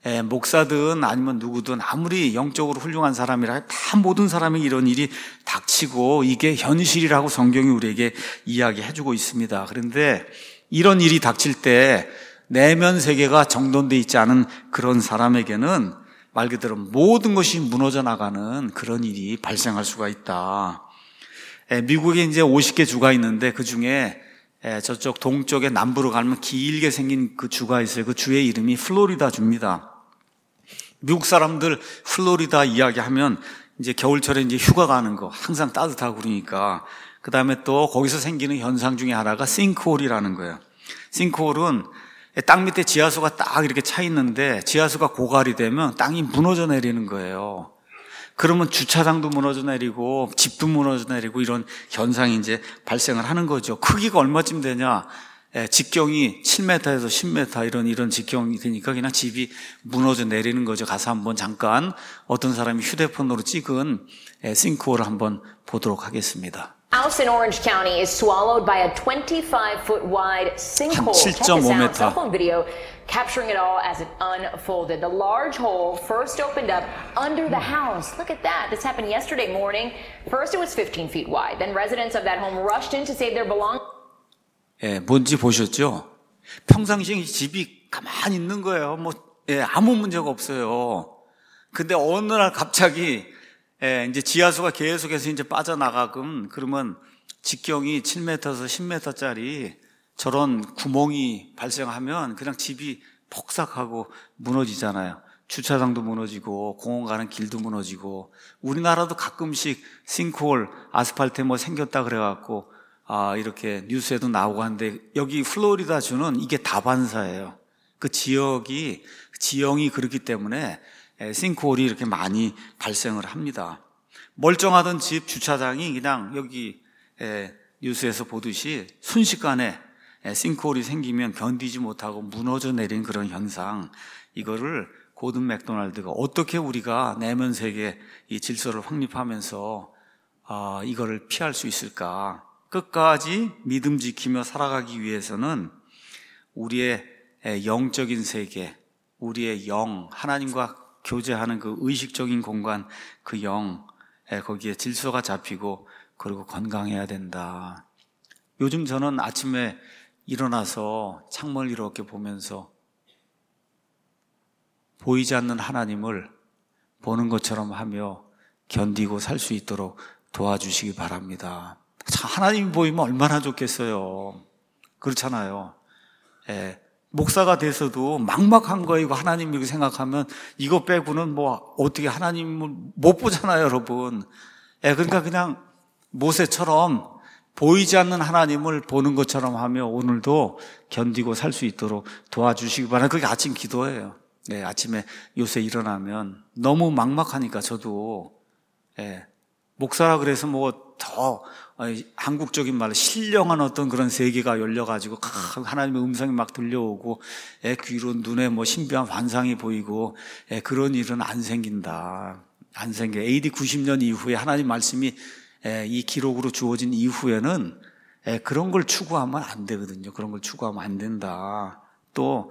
목사든 아니면 누구든 아무리 영적으로 훌륭한 사람이라 다 모든 사람에게 이런 일이 닥치고 이게 현실이라고 성경이 우리에게 이야기해주고 있습니다. 그런데 이런 일이 닥칠 때 내면 세계가 정돈되어 있지 않은 그런 사람에게는 말 그대로 모든 것이 무너져 나가는 그런 일이 발생할 수가 있다. 미국에 이제 오십 개 주가 있는데 그 중에 예, 저쪽 동쪽에 남부로 가면 길게 생긴 그 주가 있어요. 그 주의 이름이 플로리다 주입니다. 미국 사람들 플로리다 이야기하면 이제 겨울철에 이제 휴가 가는 거 항상 따뜻하고 그러니까 그 다음에 또 거기서 생기는 현상 중에 하나가 싱크홀이라는 거예요. 싱크홀은 땅 밑에 지하수가 딱 이렇게 차 있는데 지하수가 고갈이 되면 땅이 무너져 내리는 거예요. 그러면 주차장도 무너져 내리고 집도 무너져 내리고 이런 현상이 이제 발생을 하는 거죠. 크기가 얼마쯤 되냐? 예, 직경이 칠 미터에서 십 미터 이런 이런 직경이 되니까 그냥 집이 무너져 내리는 거죠. 가서 한번 잠깐 어떤 사람이 휴대폰으로 찍은 예, 싱크홀을 한번 보도록 하겠습니다. House in Orange County is swallowed by a twenty-five foot wide sinkhole. 칠 점 오 미터. Cell phone video capturing it all as it unfolded. The large hole first opened up under the house. Look at that. This happened yesterday morning. First it was fifteen feet wide. Then residents of that home rushed in to save their belongings. 예, 뭔지 보셨죠? 평상시에 집이 가만히 있는 거예요. 뭐 예, 아무 문제가 없어요. 근데 어느 날 갑자기 예, 이제 지하수가 계속해서 이제 빠져나가끔 그러면 직경이 칠 미터에서 십 미터짜리 저런 구멍이 발생하면 그냥 집이 폭삭하고 무너지잖아요. 주차장도 무너지고 공원 가는 길도 무너지고 우리나라도 가끔씩 싱크홀 아스팔트에 뭐 생겼다 그래갖고 아 이렇게 뉴스에도 나오고 하는데 여기 플로리다 주는 이게 다반사예요. 그 지역이 지형이 그렇기 때문에 싱크홀이 이렇게 많이 발생을 합니다. 멀쩡하던 집 주차장이 그냥 여기 뉴스에서 보듯이 순식간에 싱크홀이 생기면 견디지 못하고 무너져 내린 그런 현상, 이거를 고든 맥도날드가 어떻게 우리가 내면 세계 이 질서를 확립하면서 아, 이거를 피할 수 있을까? 끝까지 믿음 지키며 살아가기 위해서는 우리의 영적인 세계, 우리의 영, 하나님과 교제하는 그 의식적인 공간, 그 영, 거기에 질서가 잡히고 그리고 건강해야 된다. 요즘 저는 아침에 일어나서 창문을 이렇게 보면서 보이지 않는 하나님을 보는 것처럼 하며 견디고 살 수 있도록 도와주시기 바랍니다. 참 하나님이 보이면 얼마나 좋겠어요. 그렇잖아요. 예. 목사가 돼서도 막막한 거 이거 하나님 이렇게 생각하면 이거 빼고는 뭐 어떻게 하나님을 못 보잖아요, 여러분. 예, 그러니까 그냥 모세처럼 보이지 않는 하나님을 보는 것처럼 하며 오늘도 견디고 살 수 있도록 도와주시기 바랍니다. 그게 아침 기도예요. 네, 아침에 요새 일어나면 너무 막막하니까 저도 예, 목사라 그래서 뭐 더 한국적인 말로 신령한 어떤 그런 세계가 열려가지고 하나님의 음성이 막 들려오고 예, 귀로 눈에 뭐 신비한 환상이 보이고 예, 그런 일은 안 생긴다. 안 생겨. 에이디 구십 년 이후에 하나님 말씀이 예, 이 기록으로 주어진 이후에는 예, 그런 걸 추구하면 안 되거든요. 그런 걸 추구하면 안 된다. 또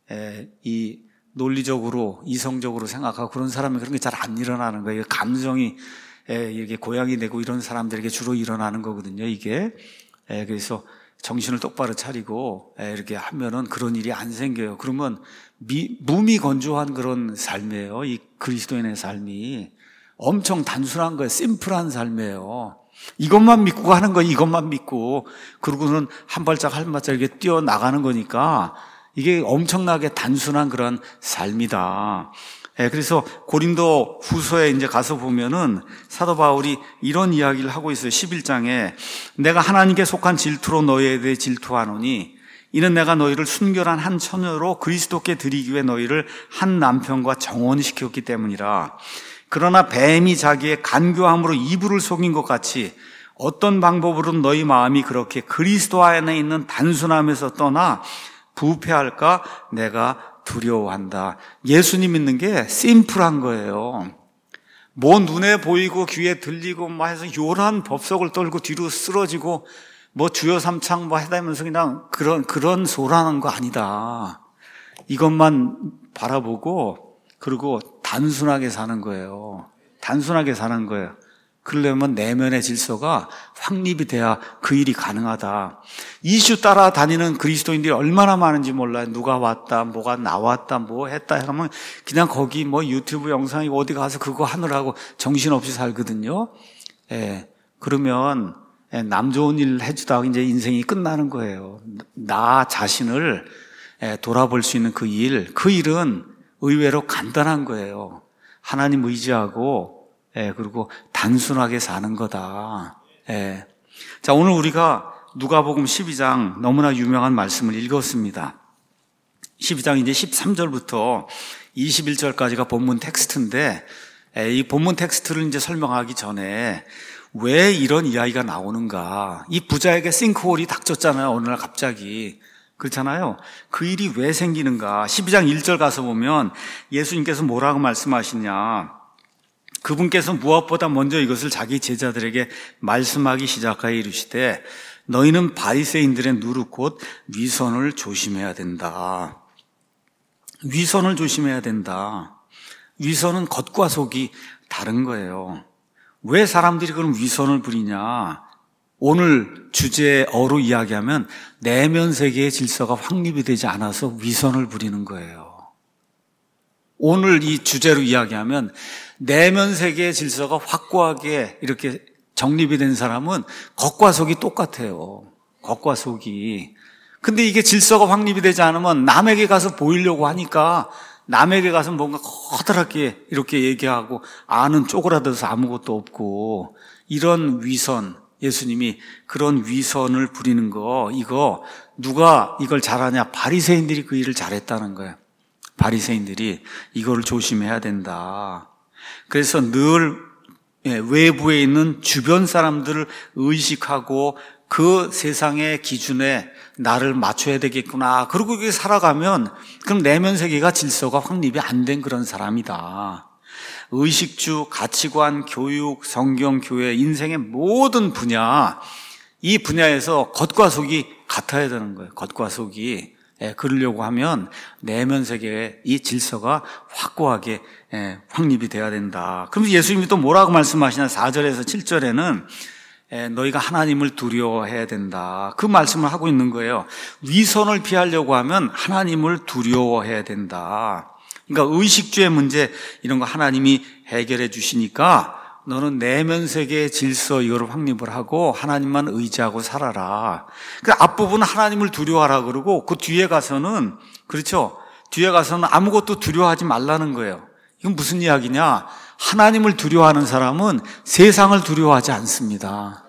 이 예, 논리적으로 이성적으로 생각하고 그런 사람이 그런 게 잘 안 일어나는 거예요. 감정이 예, 이게 고양이 되고 이런 사람들에게 주로 일어나는 거거든요, 이게. 예, 그래서 정신을 똑바로 차리고 예, 이렇게 하면은 그런 일이 안 생겨요. 그러면 미, 무미건조한 그런 삶이에요. 이 그리스도인의 삶이 엄청 단순한 거예요. 심플한 삶이에요. 이것만 믿고 하는 거, 이것만 믿고 그러고는 한 발짝 한 발짝 이렇게 뛰어 나가는 거니까 이게 엄청나게 단순한 그런 삶이다. 예, 그래서 고린도 후서에 이제 가서 보면은 사도 바울이 이런 이야기를 하고 있어요. 십일 장에 내가 하나님께 속한 질투로 너희에 대해 질투하노니 이는 내가 너희를 순결한 한 처녀로 그리스도께 드리기 위해 너희를 한 남편과 정혼시켰기 때문이라. 그러나 뱀이 자기의 간교함으로 이불을 속인 것 같이 어떤 방법으로든 너희 마음이 그렇게 그리스도 안에 있는 단순함에서 떠나 부패할까 내가 두려워한다. 예수님 믿는 게 심플한 거예요. 뭐 눈에 보이고 귀에 들리고 뭐 해서 요란 법석을 떨고 뒤로 쓰러지고 뭐 주여 삼창 뭐 해다면서 그냥 그런 그런 소란한 거 아니다. 이것만 바라보고 그리고 단순하게 사는 거예요. 단순하게 사는 거예요. 그러려면 내면의 질서가 확립이 돼야 그 일이 가능하다. 이슈 따라다니는 그리스도인들이 얼마나 많은지 몰라요. 누가 왔다, 뭐가 나왔다, 뭐 했다 하면 그냥 거기 뭐 유튜브 영상이 어디 가서 그거 하느라고 정신없이 살거든요. 예. 그러면 남 좋은 일 해주다가 이제 인생이 끝나는 거예요. 나 자신을 돌아볼 수 있는 그 일, 그 일은 의외로 간단한 거예요. 하나님 의지하고, 그리고 단순하게 사는 거다. 자, 오늘 우리가 누가복음 십이 장 너무나 유명한 말씀을 읽었습니다. 십이 장 이제 십삼 절부터 이십일 절까지가 본문 텍스트인데, 이 본문 텍스트를 이제 설명하기 전에 왜 이런 이야기가 나오는가? 이 부자에게 싱크홀이 닥쳤잖아요. 어느 날 갑자기. 그렇잖아요. 그 일이 왜 생기는가? 십이 장 일 절 가서 보면 예수님께서 뭐라고 말씀하시냐? 그분께서 무엇보다 먼저 이것을 자기 제자들에게 말씀하기 시작하여 이르시되 너희는 바리새인들의 누룩 곧 위선을 조심해야 된다. 위선을 조심해야 된다. 위선은 겉과 속이 다른 거예요. 왜 사람들이 그런 위선을 부리냐? 오늘 주제어로 이야기하면 내면 세계의 질서가 확립이 되지 않아서 위선을 부리는 거예요. 오늘 이 주제로 이야기하면 내면 세계의 질서가 확고하게 이렇게 정립이 된 사람은 겉과 속이 똑같아요. 겉과 속이. 근데 이게 질서가 확립이 되지 않으면 남에게 가서 보이려고 하니까 남에게 가서 뭔가 커다랗게 이렇게 얘기하고 아는 쪼그라들어서 아무것도 없고 이런 위선, 예수님이 그런 위선을 부리는 거, 이거 누가 이걸 잘하냐? 바리새인들이 그 일을 잘했다는 거예요. 바리새인들이 이거를 조심해야 된다. 그래서 늘 외부에 있는 주변 사람들을 의식하고 그 세상의 기준에 나를 맞춰야 되겠구나. 그리고 그게 살아가면 그럼 내면 세계가 질서가 확립이 안 된 그런 사람이다. 의식주, 가치관, 교육, 성경, 교회, 인생의 모든 분야, 이 분야에서 겉과 속이 같아야 되는 거예요. 겉과 속이. 예, 그러려고 하면 내면 세계의 이 질서가 확고하게 예, 확립이 돼야 된다. 그러면서 예수님이 또 뭐라고 말씀하시냐? 사 절에서 칠 절에는 예, 너희가 하나님을 두려워해야 된다. 그 말씀을 하고 있는 거예요. 위선을 피하려고 하면 하나님을 두려워해야 된다. 그러니까 의식주의 문제 이런 거 하나님이 해결해 주시니까 너는 내면 세계의 질서 이거를 확립을 하고 하나님만 의지하고 살아라. 그 앞부분은 하나님을 두려워하라 그러고 그 뒤에 가서는 그렇죠. 뒤에 가서는 아무것도 두려워하지 말라는 거예요. 이건 무슨 이야기냐? 하나님을 두려워하는 사람은 세상을 두려워하지 않습니다.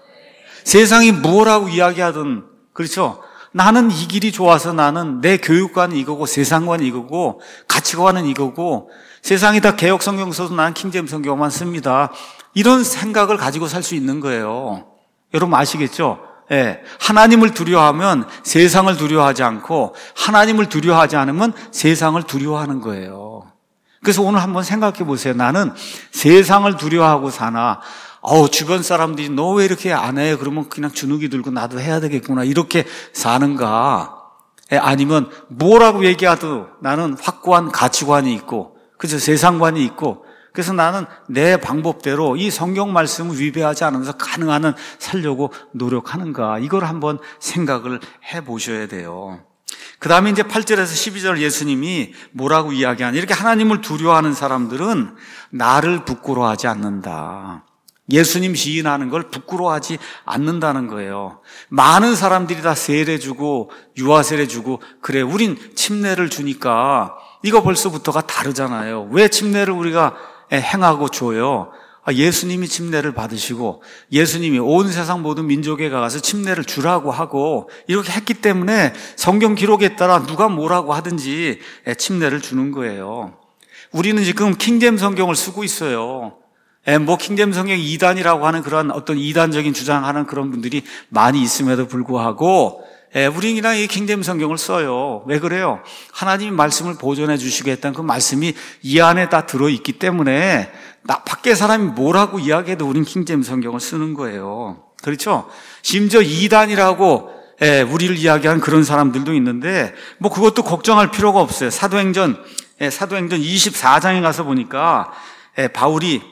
세상이 뭐라고 이야기하든 그렇죠. 나는 이 길이 좋아서 나는 내 교육관은 이거고 세상관은 이거고 가치관은 이거고 세상이 다 개혁 성경 써도 나는 킹제임스 성경만 씁니다. 이런 생각을 가지고 살 수 있는 거예요. 여러분 아시겠죠? 예. 하나님을 두려워하면 세상을 두려워하지 않고 하나님을 두려워하지 않으면 세상을 두려워하는 거예요. 그래서 오늘 한번 생각해 보세요. 나는 세상을 두려워하고 사나 어우, 주변 사람들이 너 왜 이렇게 안 해? 그러면 그냥 주눅이 들고 나도 해야 되겠구나. 이렇게 사는가? 아니면 뭐라고 얘기하도 나는 확고한 가치관이 있고, 그죠? 세상관이 있고, 그래서 나는 내 방법대로 이 성경 말씀을 위배하지 않으면서 가능한 한 살려고 노력하는가? 이걸 한번 생각을 해 보셔야 돼요. 그 다음에 이제 팔 절에서 십이 절 예수님이 뭐라고 이야기하냐? 이렇게 하나님을 두려워하는 사람들은 나를 부끄러워하지 않는다. 예수님 시인하는 걸 부끄러워하지 않는다는 거예요. 많은 사람들이 다 세례 주고 유아세례 주고 그래 우린 침례를 주니까 이거 벌써부터가 다르잖아요. 왜 침례를 우리가 행하고 줘요? 예수님이 침례를 받으시고 예수님이 온 세상 모든 민족에 가서 침례를 주라고 하고 이렇게 했기 때문에 성경 기록에 따라 누가 뭐라고 하든지 침례를 주는 거예요. 우리는 지금 킹제임스 성경을 쓰고 있어요. 예, 뭐 킹제임스 성경 이단이라고 하는 그런 어떤 이단적인 주장하는 그런 분들이 많이 있음에도 불구하고 예, 우리는 그냥 이 킹제임스 성경을 써요. 왜 그래요? 하나님이 말씀을 보존해 주시겠다는 그 말씀이 이 안에 다 들어있기 때문에 나 밖에 사람이 뭐라고 이야기해도 우린 킹제임스 성경을 쓰는 거예요. 그렇죠? 심지어 이단이라고 예, 우리를 이야기하는 그런 사람들도 있는데 뭐 그것도 걱정할 필요가 없어요. 사도행전 예, 사도행전 이십사 장에 가서 보니까 예, 바울이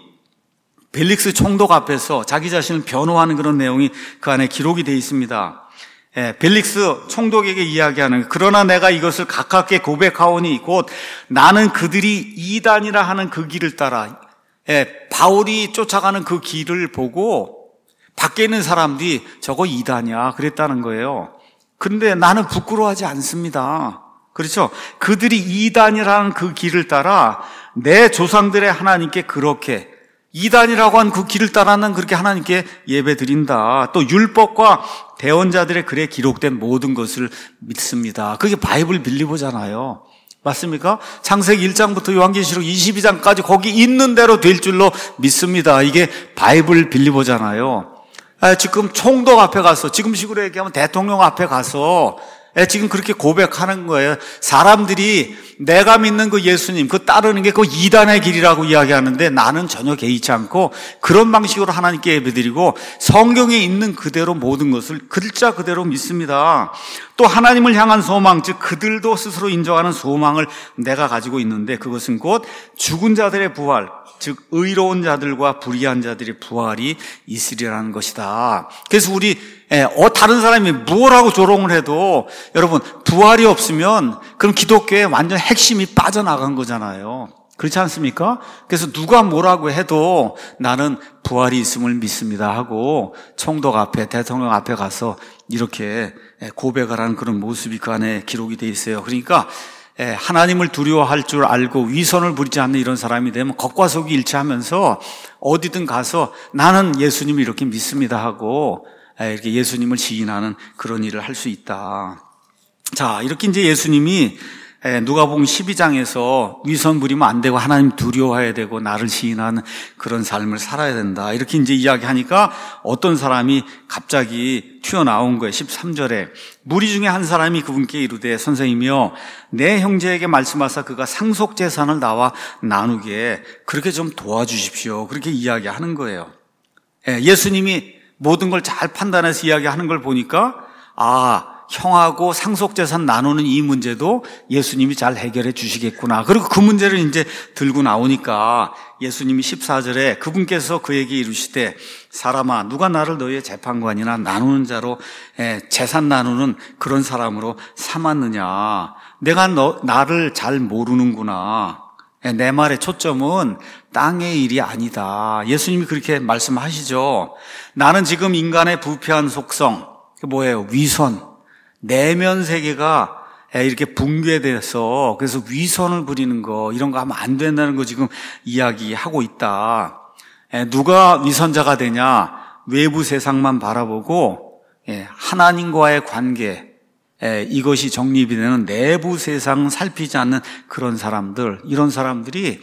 벨릭스 총독 앞에서 자기 자신을 변호하는 그런 내용이 그 안에 기록이 되어 있습니다. 예, 벨릭스 총독에게 이야기하는 그러나 내가 이것을 가깝게 고백하오니 곧 나는 그들이 이단이라 하는 그 길을 따라 예, 바울이 쫓아가는 그 길을 보고 밖에 있는 사람들이 저거 이단이야 그랬다는 거예요. 그런데 나는 부끄러워하지 않습니다. 그렇죠? 그들이 이단이라는 그 길을 따라 내 조상들의 하나님께 그렇게 이단이라고 한 그 길을 따라는 그렇게 하나님께 예배 드린다. 또 율법과 대언자들의 글에 기록된 모든 것을 믿습니다. 그게 바이블 빌리버잖아요. 맞습니까? 창세기 일 장부터 요한계시록 이십이 장까지 거기 있는 대로 될 줄로 믿습니다. 이게 바이블 빌리버잖아요. 아, 지금 총독 앞에 가서, 지금 식으로 얘기하면 대통령 앞에 가서 지금 그렇게 고백하는 거예요. 사람들이 내가 믿는 그 예수님, 그 따르는 게 그 이단의 길이라고 이야기하는데 나는 전혀 개의치 않고 그런 방식으로 하나님께 예배드리고 성경에 있는 그대로 모든 것을 글자 그대로 믿습니다. 또 하나님을 향한 소망, 즉 그들도 스스로 인정하는 소망을 내가 가지고 있는데 그것은 곧 죽은 자들의 부활, 즉 의로운 자들과 불의한 자들의 부활이 있으리라는 것이다. 그래서 우리 어, 다른 사람이 무엇하고 조롱을 해도 여러분 부활이 없으면 그럼 기독교의 완전 핵심이 빠져나간 거잖아요. 그렇지 않습니까? 그래서 누가 뭐라고 해도 나는 부활이 있음을 믿습니다 하고 총독 앞에, 대통령 앞에 가서 이렇게 고백을 하는 그런 모습이 그 안에 기록이 돼 있어요. 그러니까 하나님을 두려워할 줄 알고 위선을 부리지 않는 이런 사람이 되면 겉과 속이 일치하면서 어디든 가서 나는 예수님을 이렇게 믿습니다 하고 이렇게 예수님을 시인하는 그런 일을 할 수 있다. 자, 이렇게 이제 예수님이 누가복음 십이 장에서 위선 부리면 안 되고 하나님 두려워해야 되고 나를 시인하는 그런 삶을 살아야 된다. 이렇게 이제 이야기하니까 어떤 사람이 갑자기 튀어나온 거예요. 십삼 절에 무리 중에 한 사람이 그분께 이르되 선생님이여 내 형제에게 말씀하사 그가 상속재산을 나와 나누게 그렇게 좀 도와주십시오. 그렇게 이야기하는 거예요. 예수님이 모든 걸 잘 판단해서 이야기하는 걸 보니까 아, 형하고 상속재산 나누는 이 문제도 예수님이 잘 해결해 주시겠구나. 그리고 그 문제를 이제 들고 나오니까 예수님이 십사 절에 그분께서 그에게 이르시되 사람아 누가 나를 너희의 재판관이나 나누는 자로 재산 나누는 그런 사람으로 삼았느냐. 내가 너, 나를 잘 모르는구나. 내 말의 초점은 땅의 일이 아니다. 예수님이 그렇게 말씀하시죠. 나는 지금 인간의 부패한 속성, 그 뭐예요? 위선. 내면 세계가 이렇게 붕괴돼서 그래서 위선을 부리는 거 이런 거 하면 안 된다는 거 지금 이야기하고 있다. 누가 위선자가 되냐? 외부 세상만 바라보고 하나님과의 관계 이것이 정립이 되는 내부 세상 살피지 않는 그런 사람들, 이런 사람들이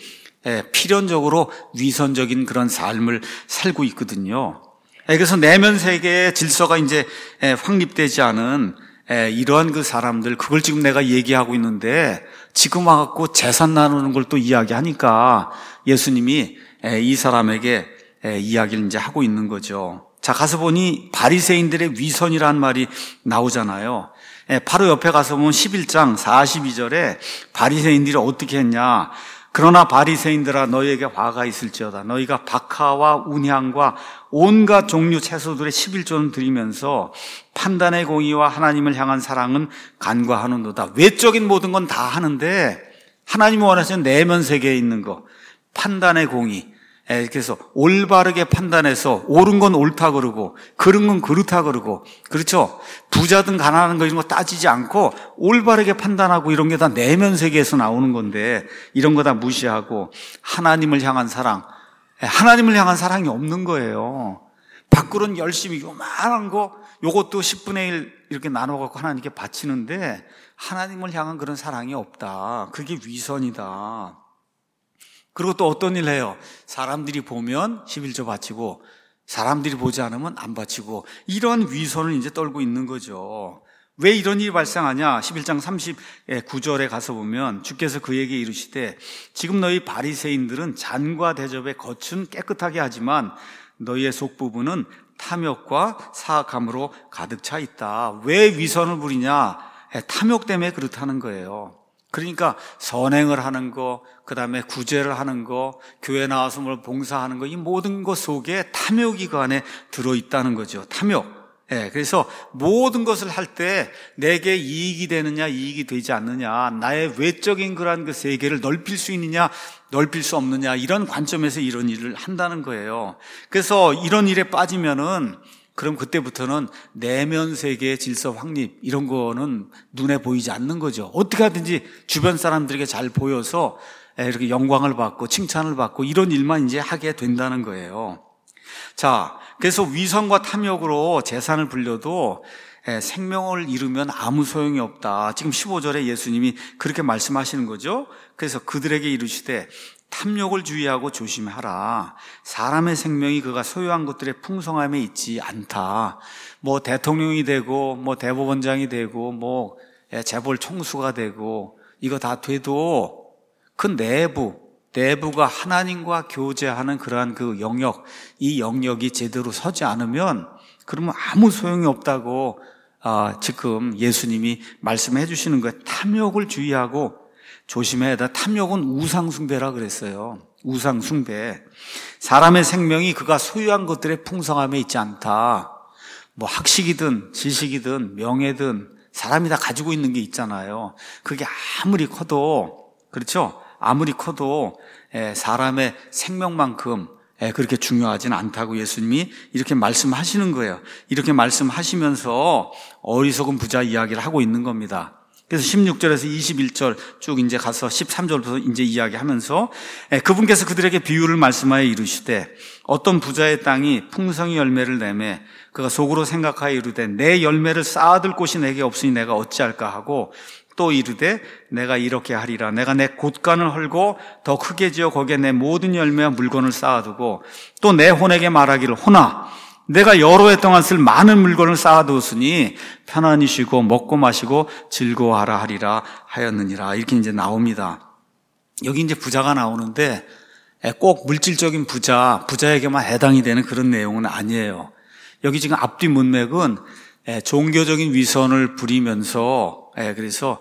필연적으로 위선적인 그런 삶을 살고 있거든요. 그래서 내면 세계의 질서가 이제 확립되지 않은 이러한 그 사람들, 그걸 지금 내가 얘기하고 있는데 지금 와갖고 재산 나누는 걸 또 이야기하니까 예수님이 이 사람에게 이야기를 이제 하고 있는 거죠. 자, 가서 보니 바리새인들의 위선이라는 말이 나오잖아요. 바로 옆에 가서 보면 십일 장 사십이 절에 바리새인들이 어떻게 했냐. 그러나 바리새인들아 너희에게 화가 있을지어다. 너희가 박하와 운향과 온갖 종류 채소들의 십일조는 드리면서 판단의 공의와 하나님을 향한 사랑은 간과하는도다. 외적인 모든 건 다 하는데 하나님이 원하시는 내면 세계에 있는 거, 판단의 공의. 그래서 올바르게 판단해서 옳은 건 옳다 그러고 그른 건 그렇다 그러고, 그렇죠? 부자든 가난한 거 이런 거 따지지 않고 올바르게 판단하고 이런 게 다 내면 세계에서 나오는 건데 이런 거 다 무시하고 하나님을 향한 사랑, 하나님을 향한 사랑이 없는 거예요. 밖으로는 열심히 요만한 거 요것도 십분의 일 이렇게 나눠갖고 하나님께 바치는데 하나님을 향한 그런 사랑이 없다. 그게 위선이다. 그리고 또 어떤 일 해요? 사람들이 보면 십일조 바치고 사람들이 보지 않으면 안 바치고 이런 위선을 이제 떨고 있는 거죠. 왜 이런 일이 발생하냐? 십일 장 삼십구 절에 가서 보면 주께서 그에게 이르시되 지금 너희 바리새인들은 잔과 대접에 겉은 깨끗하게 하지만 너희의 속부분은 탐욕과 사악함으로 가득 차 있다. 왜 위선을 부리냐? 탐욕 때문에 그렇다는 거예요. 그러니까 선행을 하는 거, 그 다음에 구제를 하는 거, 교회 나와서 뭘 봉사하는 거, 이 모든 것 속에 탐욕이 그 안에 들어있다는 거죠. 탐욕. 예, 그래서 모든 것을 할 때 내게 이익이 되느냐 이익이 되지 않느냐, 나의 외적인 그런 그 세계를 넓힐 수 있느냐 넓힐 수 없느냐, 이런 관점에서 이런 일을 한다는 거예요. 그래서 이런 일에 빠지면은 그럼 그때부터는 내면 세계의 질서 확립 이런 거는 눈에 보이지 않는 거죠. 어떻게 하든지 주변 사람들에게 잘 보여서 이렇게 영광을 받고 칭찬을 받고 이런 일만 이제 하게 된다는 거예요. 자, 그래서 위선과 탐욕으로 재산을 불려도 생명을 잃으면 아무 소용이 없다. 지금 십오 절에 예수님이 그렇게 말씀하시는 거죠. 그래서 그들에게 이르시되 탐욕을 주의하고 조심하라. 사람의 생명이 그가 소유한 것들의 풍성함에 있지 않다. 뭐 대통령이 되고 뭐 대법원장이 되고 뭐 재벌 총수가 되고 이거 다 돼도 그 내부 내부가 하나님과 교제하는 그러한 그 영역, 이 영역이 제대로 서지 않으면 그러면 아무 소용이 없다고 아, 지금 예수님이 말씀해 주시는 거예요. 탐욕을 주의하고 조심해야 돼. 탐욕은 우상숭배라 그랬어요. 우상숭배. 사람의 생명이 그가 소유한 것들의 풍성함에 있지 않다. 뭐 학식이든 지식이든 명예든 사람이 다 가지고 있는 게 있잖아요. 그게 아무리 커도, 그렇죠? 아무리 커도 사람의 생명만큼 그렇게 중요하진 않다고 예수님이 이렇게 말씀하시는 거예요. 이렇게 말씀하시면서 어리석은 부자 이야기를 하고 있는 겁니다. 그래서 십육 절에서 이십일 절 쭉 이제 가서 십삼 절부터 이제 이야기하면서 그분께서 그들에게 비유를 말씀하여 이르시되 어떤 부자의 땅이 풍성히 열매를 내매 그가 속으로 생각하여 이르되 내 열매를 쌓아둘 곳이 내게 없으니 내가 어찌할까 하고 또 이르되 내가 이렇게 하리라. 내가 내 곳간을 헐고 더 크게 지어 거기에 내 모든 열매와 물건을 쌓아두고 또 내 혼에게 말하기를 혼아 내가 여러 해 동안 쓸 많은 물건을 쌓아두었으니 편안히 쉬고 먹고 마시고 즐거워하라 하리라 하였느니라. 이렇게 이제 나옵니다. 여기 이제 부자가 나오는데 꼭 물질적인 부자, 부자에게만 해당이 되는 그런 내용은 아니에요. 여기 지금 앞뒤 문맥은 종교적인 위선을 부리면서 그래서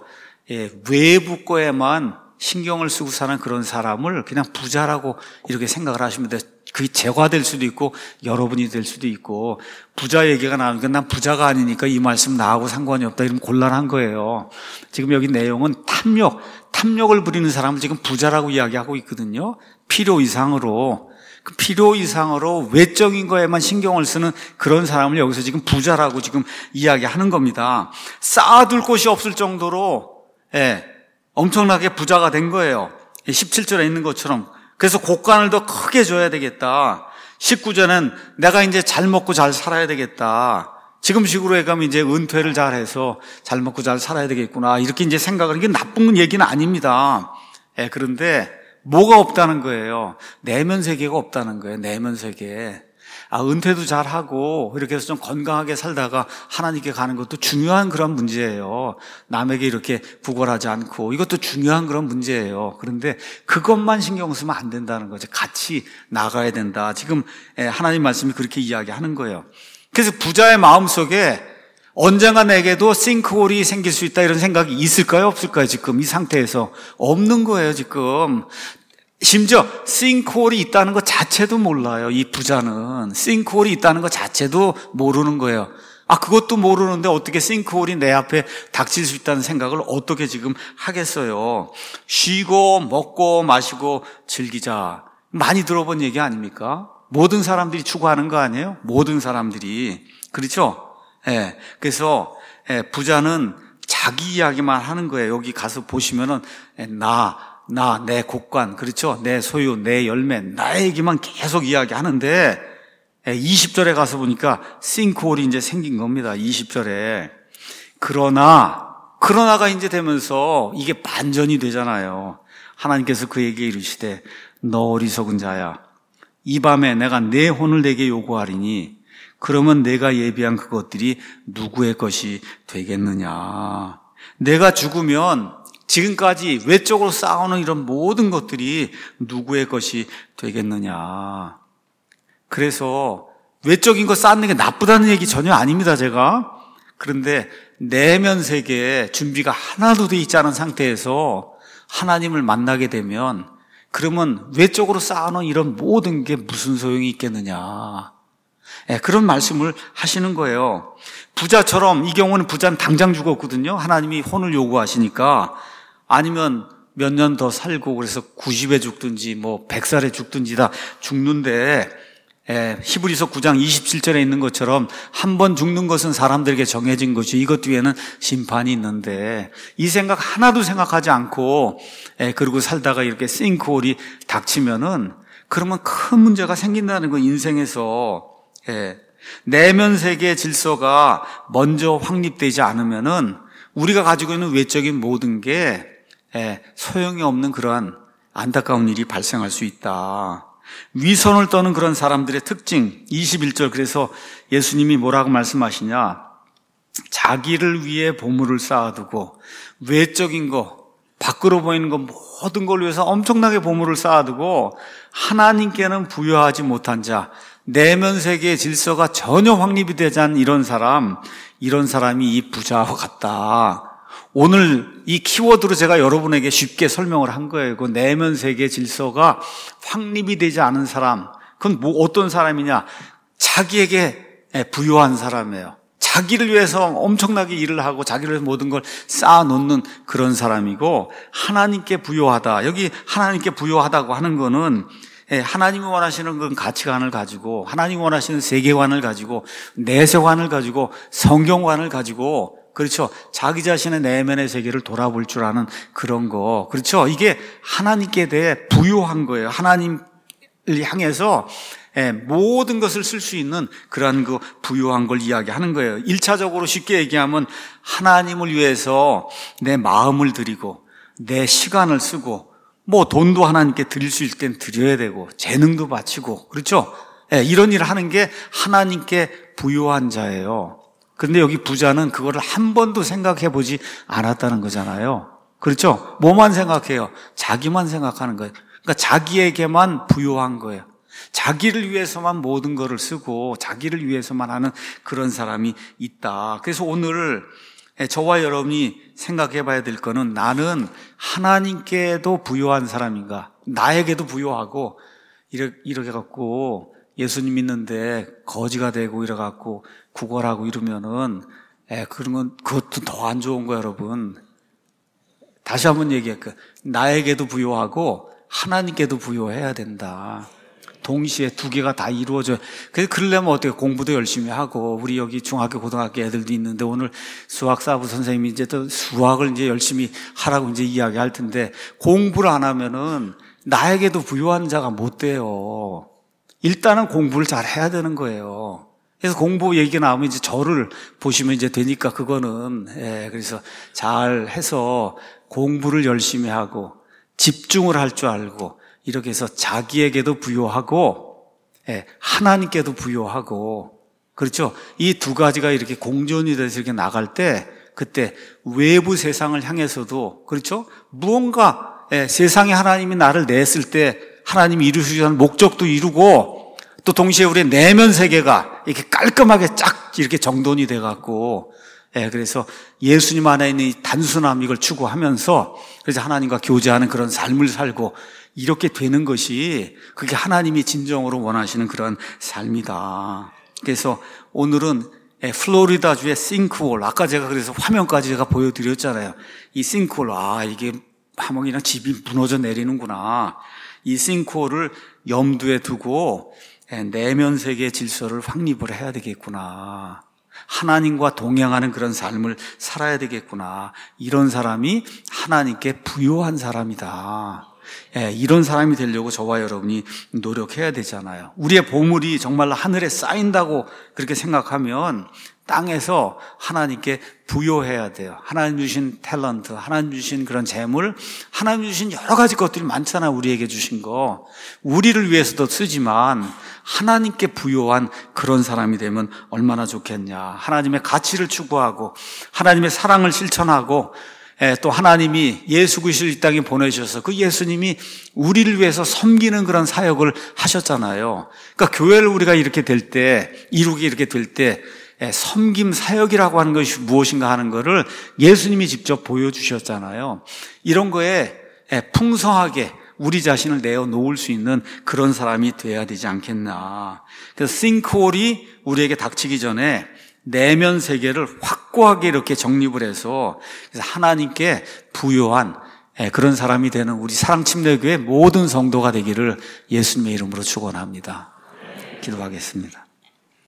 외부 거에만 신경을 쓰고 사는 그런 사람을 그냥 부자라고 이렇게 생각을 하시면 돼요. 그게 제가 될 수도 있고 여러분이 될 수도 있고 부자 얘기가 나오니까 난 부자가 아니니까 이 말씀 나하고 상관이 없다 이러면 곤란한 거예요. 지금 여기 내용은 탐욕, 탐욕을 부리는 사람을 지금 부자라고 이야기하고 있거든요. 필요 이상으로 그 필요 이상으로 외적인 거에만 신경을 쓰는 그런 사람을 여기서 지금 부자라고 지금 이야기하는 겁니다. 쌓아둘 곳이 없을 정도로 예, 엄청나게 부자가 된 거예요. 십칠 절에 있는 것처럼. 그래서 곳간을 더 크게 줘야 되겠다. 십구 절은 내가 이제 잘 먹고 잘 살아야 되겠다. 지금식으로 해가면 이제 은퇴를 잘 해서 잘 먹고 잘 살아야 되겠구나. 이렇게 이제 생각을, 이게 나쁜 얘기는 아닙니다. 예, 그런데 뭐가 없다는 거예요? 내면 세계가 없다는 거예요. 내면 세계. 아, 은퇴도 잘하고 이렇게 해서 좀 건강하게 살다가 하나님께 가는 것도 중요한 그런 문제예요. 남에게 이렇게 구걸하지 않고 이것도 중요한 그런 문제예요. 그런데 그것만 신경 쓰면 안 된다는 거죠. 같이 나가야 된다. 지금 하나님 말씀이 그렇게 이야기하는 거예요. 그래서 부자의 마음속에 언젠가 내게도 싱크홀이 생길 수 있다 이런 생각이 있을까요? 없을까요? 지금 이 상태에서 없는 거예요. 지금 심지어 싱크홀이 있다는 것 자체도 몰라요. 이 부자는 싱크홀이 있다는 것 자체도 모르는 거예요. 아, 그것도 모르는데 어떻게 싱크홀이 내 앞에 닥칠 수 있다는 생각을 어떻게 지금 하겠어요? 쉬고 먹고 마시고 즐기자. 많이 들어본 얘기 아닙니까? 모든 사람들이 추구하는 거 아니에요? 모든 사람들이. 그렇죠? 예. 그래서 예, 부자는 자기 이야기만 하는 거예요. 여기 가서 보시면은 예, 나 나, 내 곳간, 그렇죠? 내 소유, 내 열매, 나의 얘기만 계속 이야기하는데 이십 절에 가서 보니까 싱크홀이 이제 생긴 겁니다. 이십 절에. 그러나, 그러나가 이제 되면서 이게 반전이 되잖아요. 하나님께서 그에게 이르시되 너 어리석은 자야. 이 밤에 내가 내 혼을 내게 요구하리니 그러면 내가 예비한 그것들이 누구의 것이 되겠느냐. 내가 죽으면 지금까지 외적으로 쌓아오는 이런 모든 것들이 누구의 것이 되겠느냐. 그래서 외적인 거 쌓는 게 나쁘다는 얘기 전혀 아닙니다, 제가. 그런데 내면 세계에 준비가 하나도 돼 있지 않은 상태에서 하나님을 만나게 되면 그러면 외적으로 쌓아놓은 이런 모든 게 무슨 소용이 있겠느냐. 예, 그런 말씀을 하시는 거예요. 부자처럼, 이 경우는 부자는 당장 죽었거든요. 하나님이 혼을 요구하시니까. 아니면 몇 년 더 살고 그래서 구십에 죽든지 뭐 백 살에 죽든지 다 죽는데, 예, 히브리서 구 장 이십칠 절에 있는 것처럼 한 번 죽는 것은 사람들에게 정해진 것이 이것 뒤에는 심판이 있는데, 이 생각 하나도 생각하지 않고 예, 그러고 살다가 이렇게 싱크홀이 닥치면은 그러면 큰 문제가 생긴다는 거. 인생에서 예, 내면 세계의 질서가 먼저 확립되지 않으면은 우리가 가지고 있는 외적인 모든 게 예, 소용이 없는 그러한 안타까운 일이 발생할 수 있다. 위선을 떠는 그런 사람들의 특징, 이십일 절. 그래서 예수님이 뭐라고 말씀하시냐, 자기를 위해 보물을 쌓아두고 외적인 거, 밖으로 보이는 거 모든 걸 위해서 엄청나게 보물을 쌓아두고 하나님께는 부여하지 못한 자, 내면 세계의 질서가 전혀 확립이 되지 않은 이런 사람, 이런 사람이 이 부자와 같다. 오늘 이 키워드로 제가 여러분에게 쉽게 설명을 한 거예요. 그 내면 세계의 질서가 확립이 되지 않은 사람, 그건 뭐 어떤 사람이냐? 자기에게 부여한 사람이에요. 자기를 위해서 엄청나게 일을 하고 자기를 위해서 모든 걸 쌓아놓는 그런 사람이고, 하나님께 부여하다. 여기 하나님께 부여하다고 하는 거는 하나님이 원하시는 그런 가치관을 가지고, 하나님이 원하시는 세계관을 가지고, 내세관을 가지고, 성경관을 가지고, 그렇죠, 자기 자신의 내면의 세계를 돌아볼 줄 아는 그런 거. 그렇죠, 이게 하나님께 대해 부여한 거예요. 하나님을 향해서 모든 것을 쓸 수 있는 그러한 그 부여한 걸 이야기하는 거예요. 일차적으로 쉽게 얘기하면 하나님을 위해서 내 마음을 드리고 내 시간을 쓰고, 뭐 돈도 하나님께 드릴 수 있을 땐 드려야 되고 재능도 바치고, 그렇죠? 이런 일을 하는 게 하나님께 부여한 자예요. 그런데 여기 부자는 그거를 한 번도 생각해 보지 않았다는 거잖아요. 그렇죠? 뭐만 생각해요? 자기만 생각하는 거예요. 그러니까 자기에게만 부여한 거예요. 자기를 위해서만 모든 것을 쓰고 자기를 위해서만 하는 그런 사람이 있다. 그래서 오늘 저와 여러분이 생각해 봐야 될 거는, 나는 하나님께도 부여한 사람인가? 나에게도 부여하고 이렇게, 이렇게 갖고 예수님 믿는데 거지가 되고 이래 갖고 구걸하고 이러면은 에, 그런 건 그것도 더 안 좋은 거예요, 여러분. 다시 한번 얘기할게요. 나에게도 부여하고 하나님께도 부여해야 된다. 동시에 두 개가 다 이루어져요. 그래서 그러려면 어떻게, 공부도 열심히 하고, 우리 여기 중학교, 고등학교 애들도 있는데 오늘 수학 사부 선생님이 이제 또 수학을 이제 열심히 하라고 이제 이야기할 텐데, 공부를 안 하면은 나에게도 부여한 자가 못 돼요. 일단은 공부를 잘 해야 되는 거예요. 그래서 공부 얘기가 나오면 이제 저를 보시면 이제 되니까 그거는, 예, 그래서 잘 해서 공부를 열심히 하고 집중을 할 줄 알고, 이렇게 해서 자기에게도 부여하고, 예, 하나님께도 부여하고, 그렇죠? 이 두 가지가 이렇게 공존이 돼서 이렇게 나갈 때, 그때 외부 세상을 향해서도, 그렇죠? 무언가, 예, 세상에 하나님이 나를 냈을 때 하나님이 이루시려는 목적도 이루고, 또 동시에 우리의 내면 세계가 이렇게 깔끔하게 쫙 이렇게 정돈이 돼갖고, 예, 그래서 예수님 안에 있는 이 단순함, 이걸 추구하면서 그래서 하나님과 교제하는 그런 삶을 살고, 이렇게 되는 것이, 그게 하나님이 진정으로 원하시는 그런 삶이다. 그래서 오늘은 플로리다주의 싱크홀, 아까 제가 그래서 화면까지 제가 보여드렸잖아요. 이 싱크홀, 아, 이게 하몽이랑 집이 무너져 내리는구나. 이 싱크홀을 염두에 두고 내면 세계의 질서를 확립을 해야 되겠구나. 하나님과 동행하는 그런 삶을 살아야 되겠구나. 이런 사람이 하나님께 부여한 사람이다. 예, 이런 사람이 되려고 저와 여러분이 노력해야 되잖아요. 우리의 보물이 정말 하늘에 쌓인다고 그렇게 생각하면 땅에서 하나님께 부여해야 돼요. 하나님 주신 탤런트, 하나님 주신 그런 재물, 하나님 주신 여러 가지 것들이 많잖아요. 우리에게 주신 거. 우리를 위해서도 쓰지만 하나님께 부여한 그런 사람이 되면 얼마나 좋겠냐. 하나님의 가치를 추구하고 하나님의 사랑을 실천하고, 또 하나님이 예수 그리스도를 이 땅에 보내주셔서 그 예수님이 우리를 위해서 섬기는 그런 사역을 하셨잖아요. 그러니까 교회를 우리가 이렇게 될 때, 이루게 이렇게 될 때, 섬김 사역이라고 하는 것이 무엇인가 하는 것을 예수님이 직접 보여주셨잖아요. 이런 거에 풍성하게 우리 자신을 내어놓을 수 있는 그런 사람이 돼야 되지 않겠나. 그래서 싱크홀이 우리에게 닥치기 전에 내면 세계를 확고하게 이렇게 정립을 해서 그래서 하나님께 부요한 그런 사람이 되는 우리 사랑침례교회 모든 성도가 되기를 예수님의 이름으로 축원합니다. 기도하겠습니다.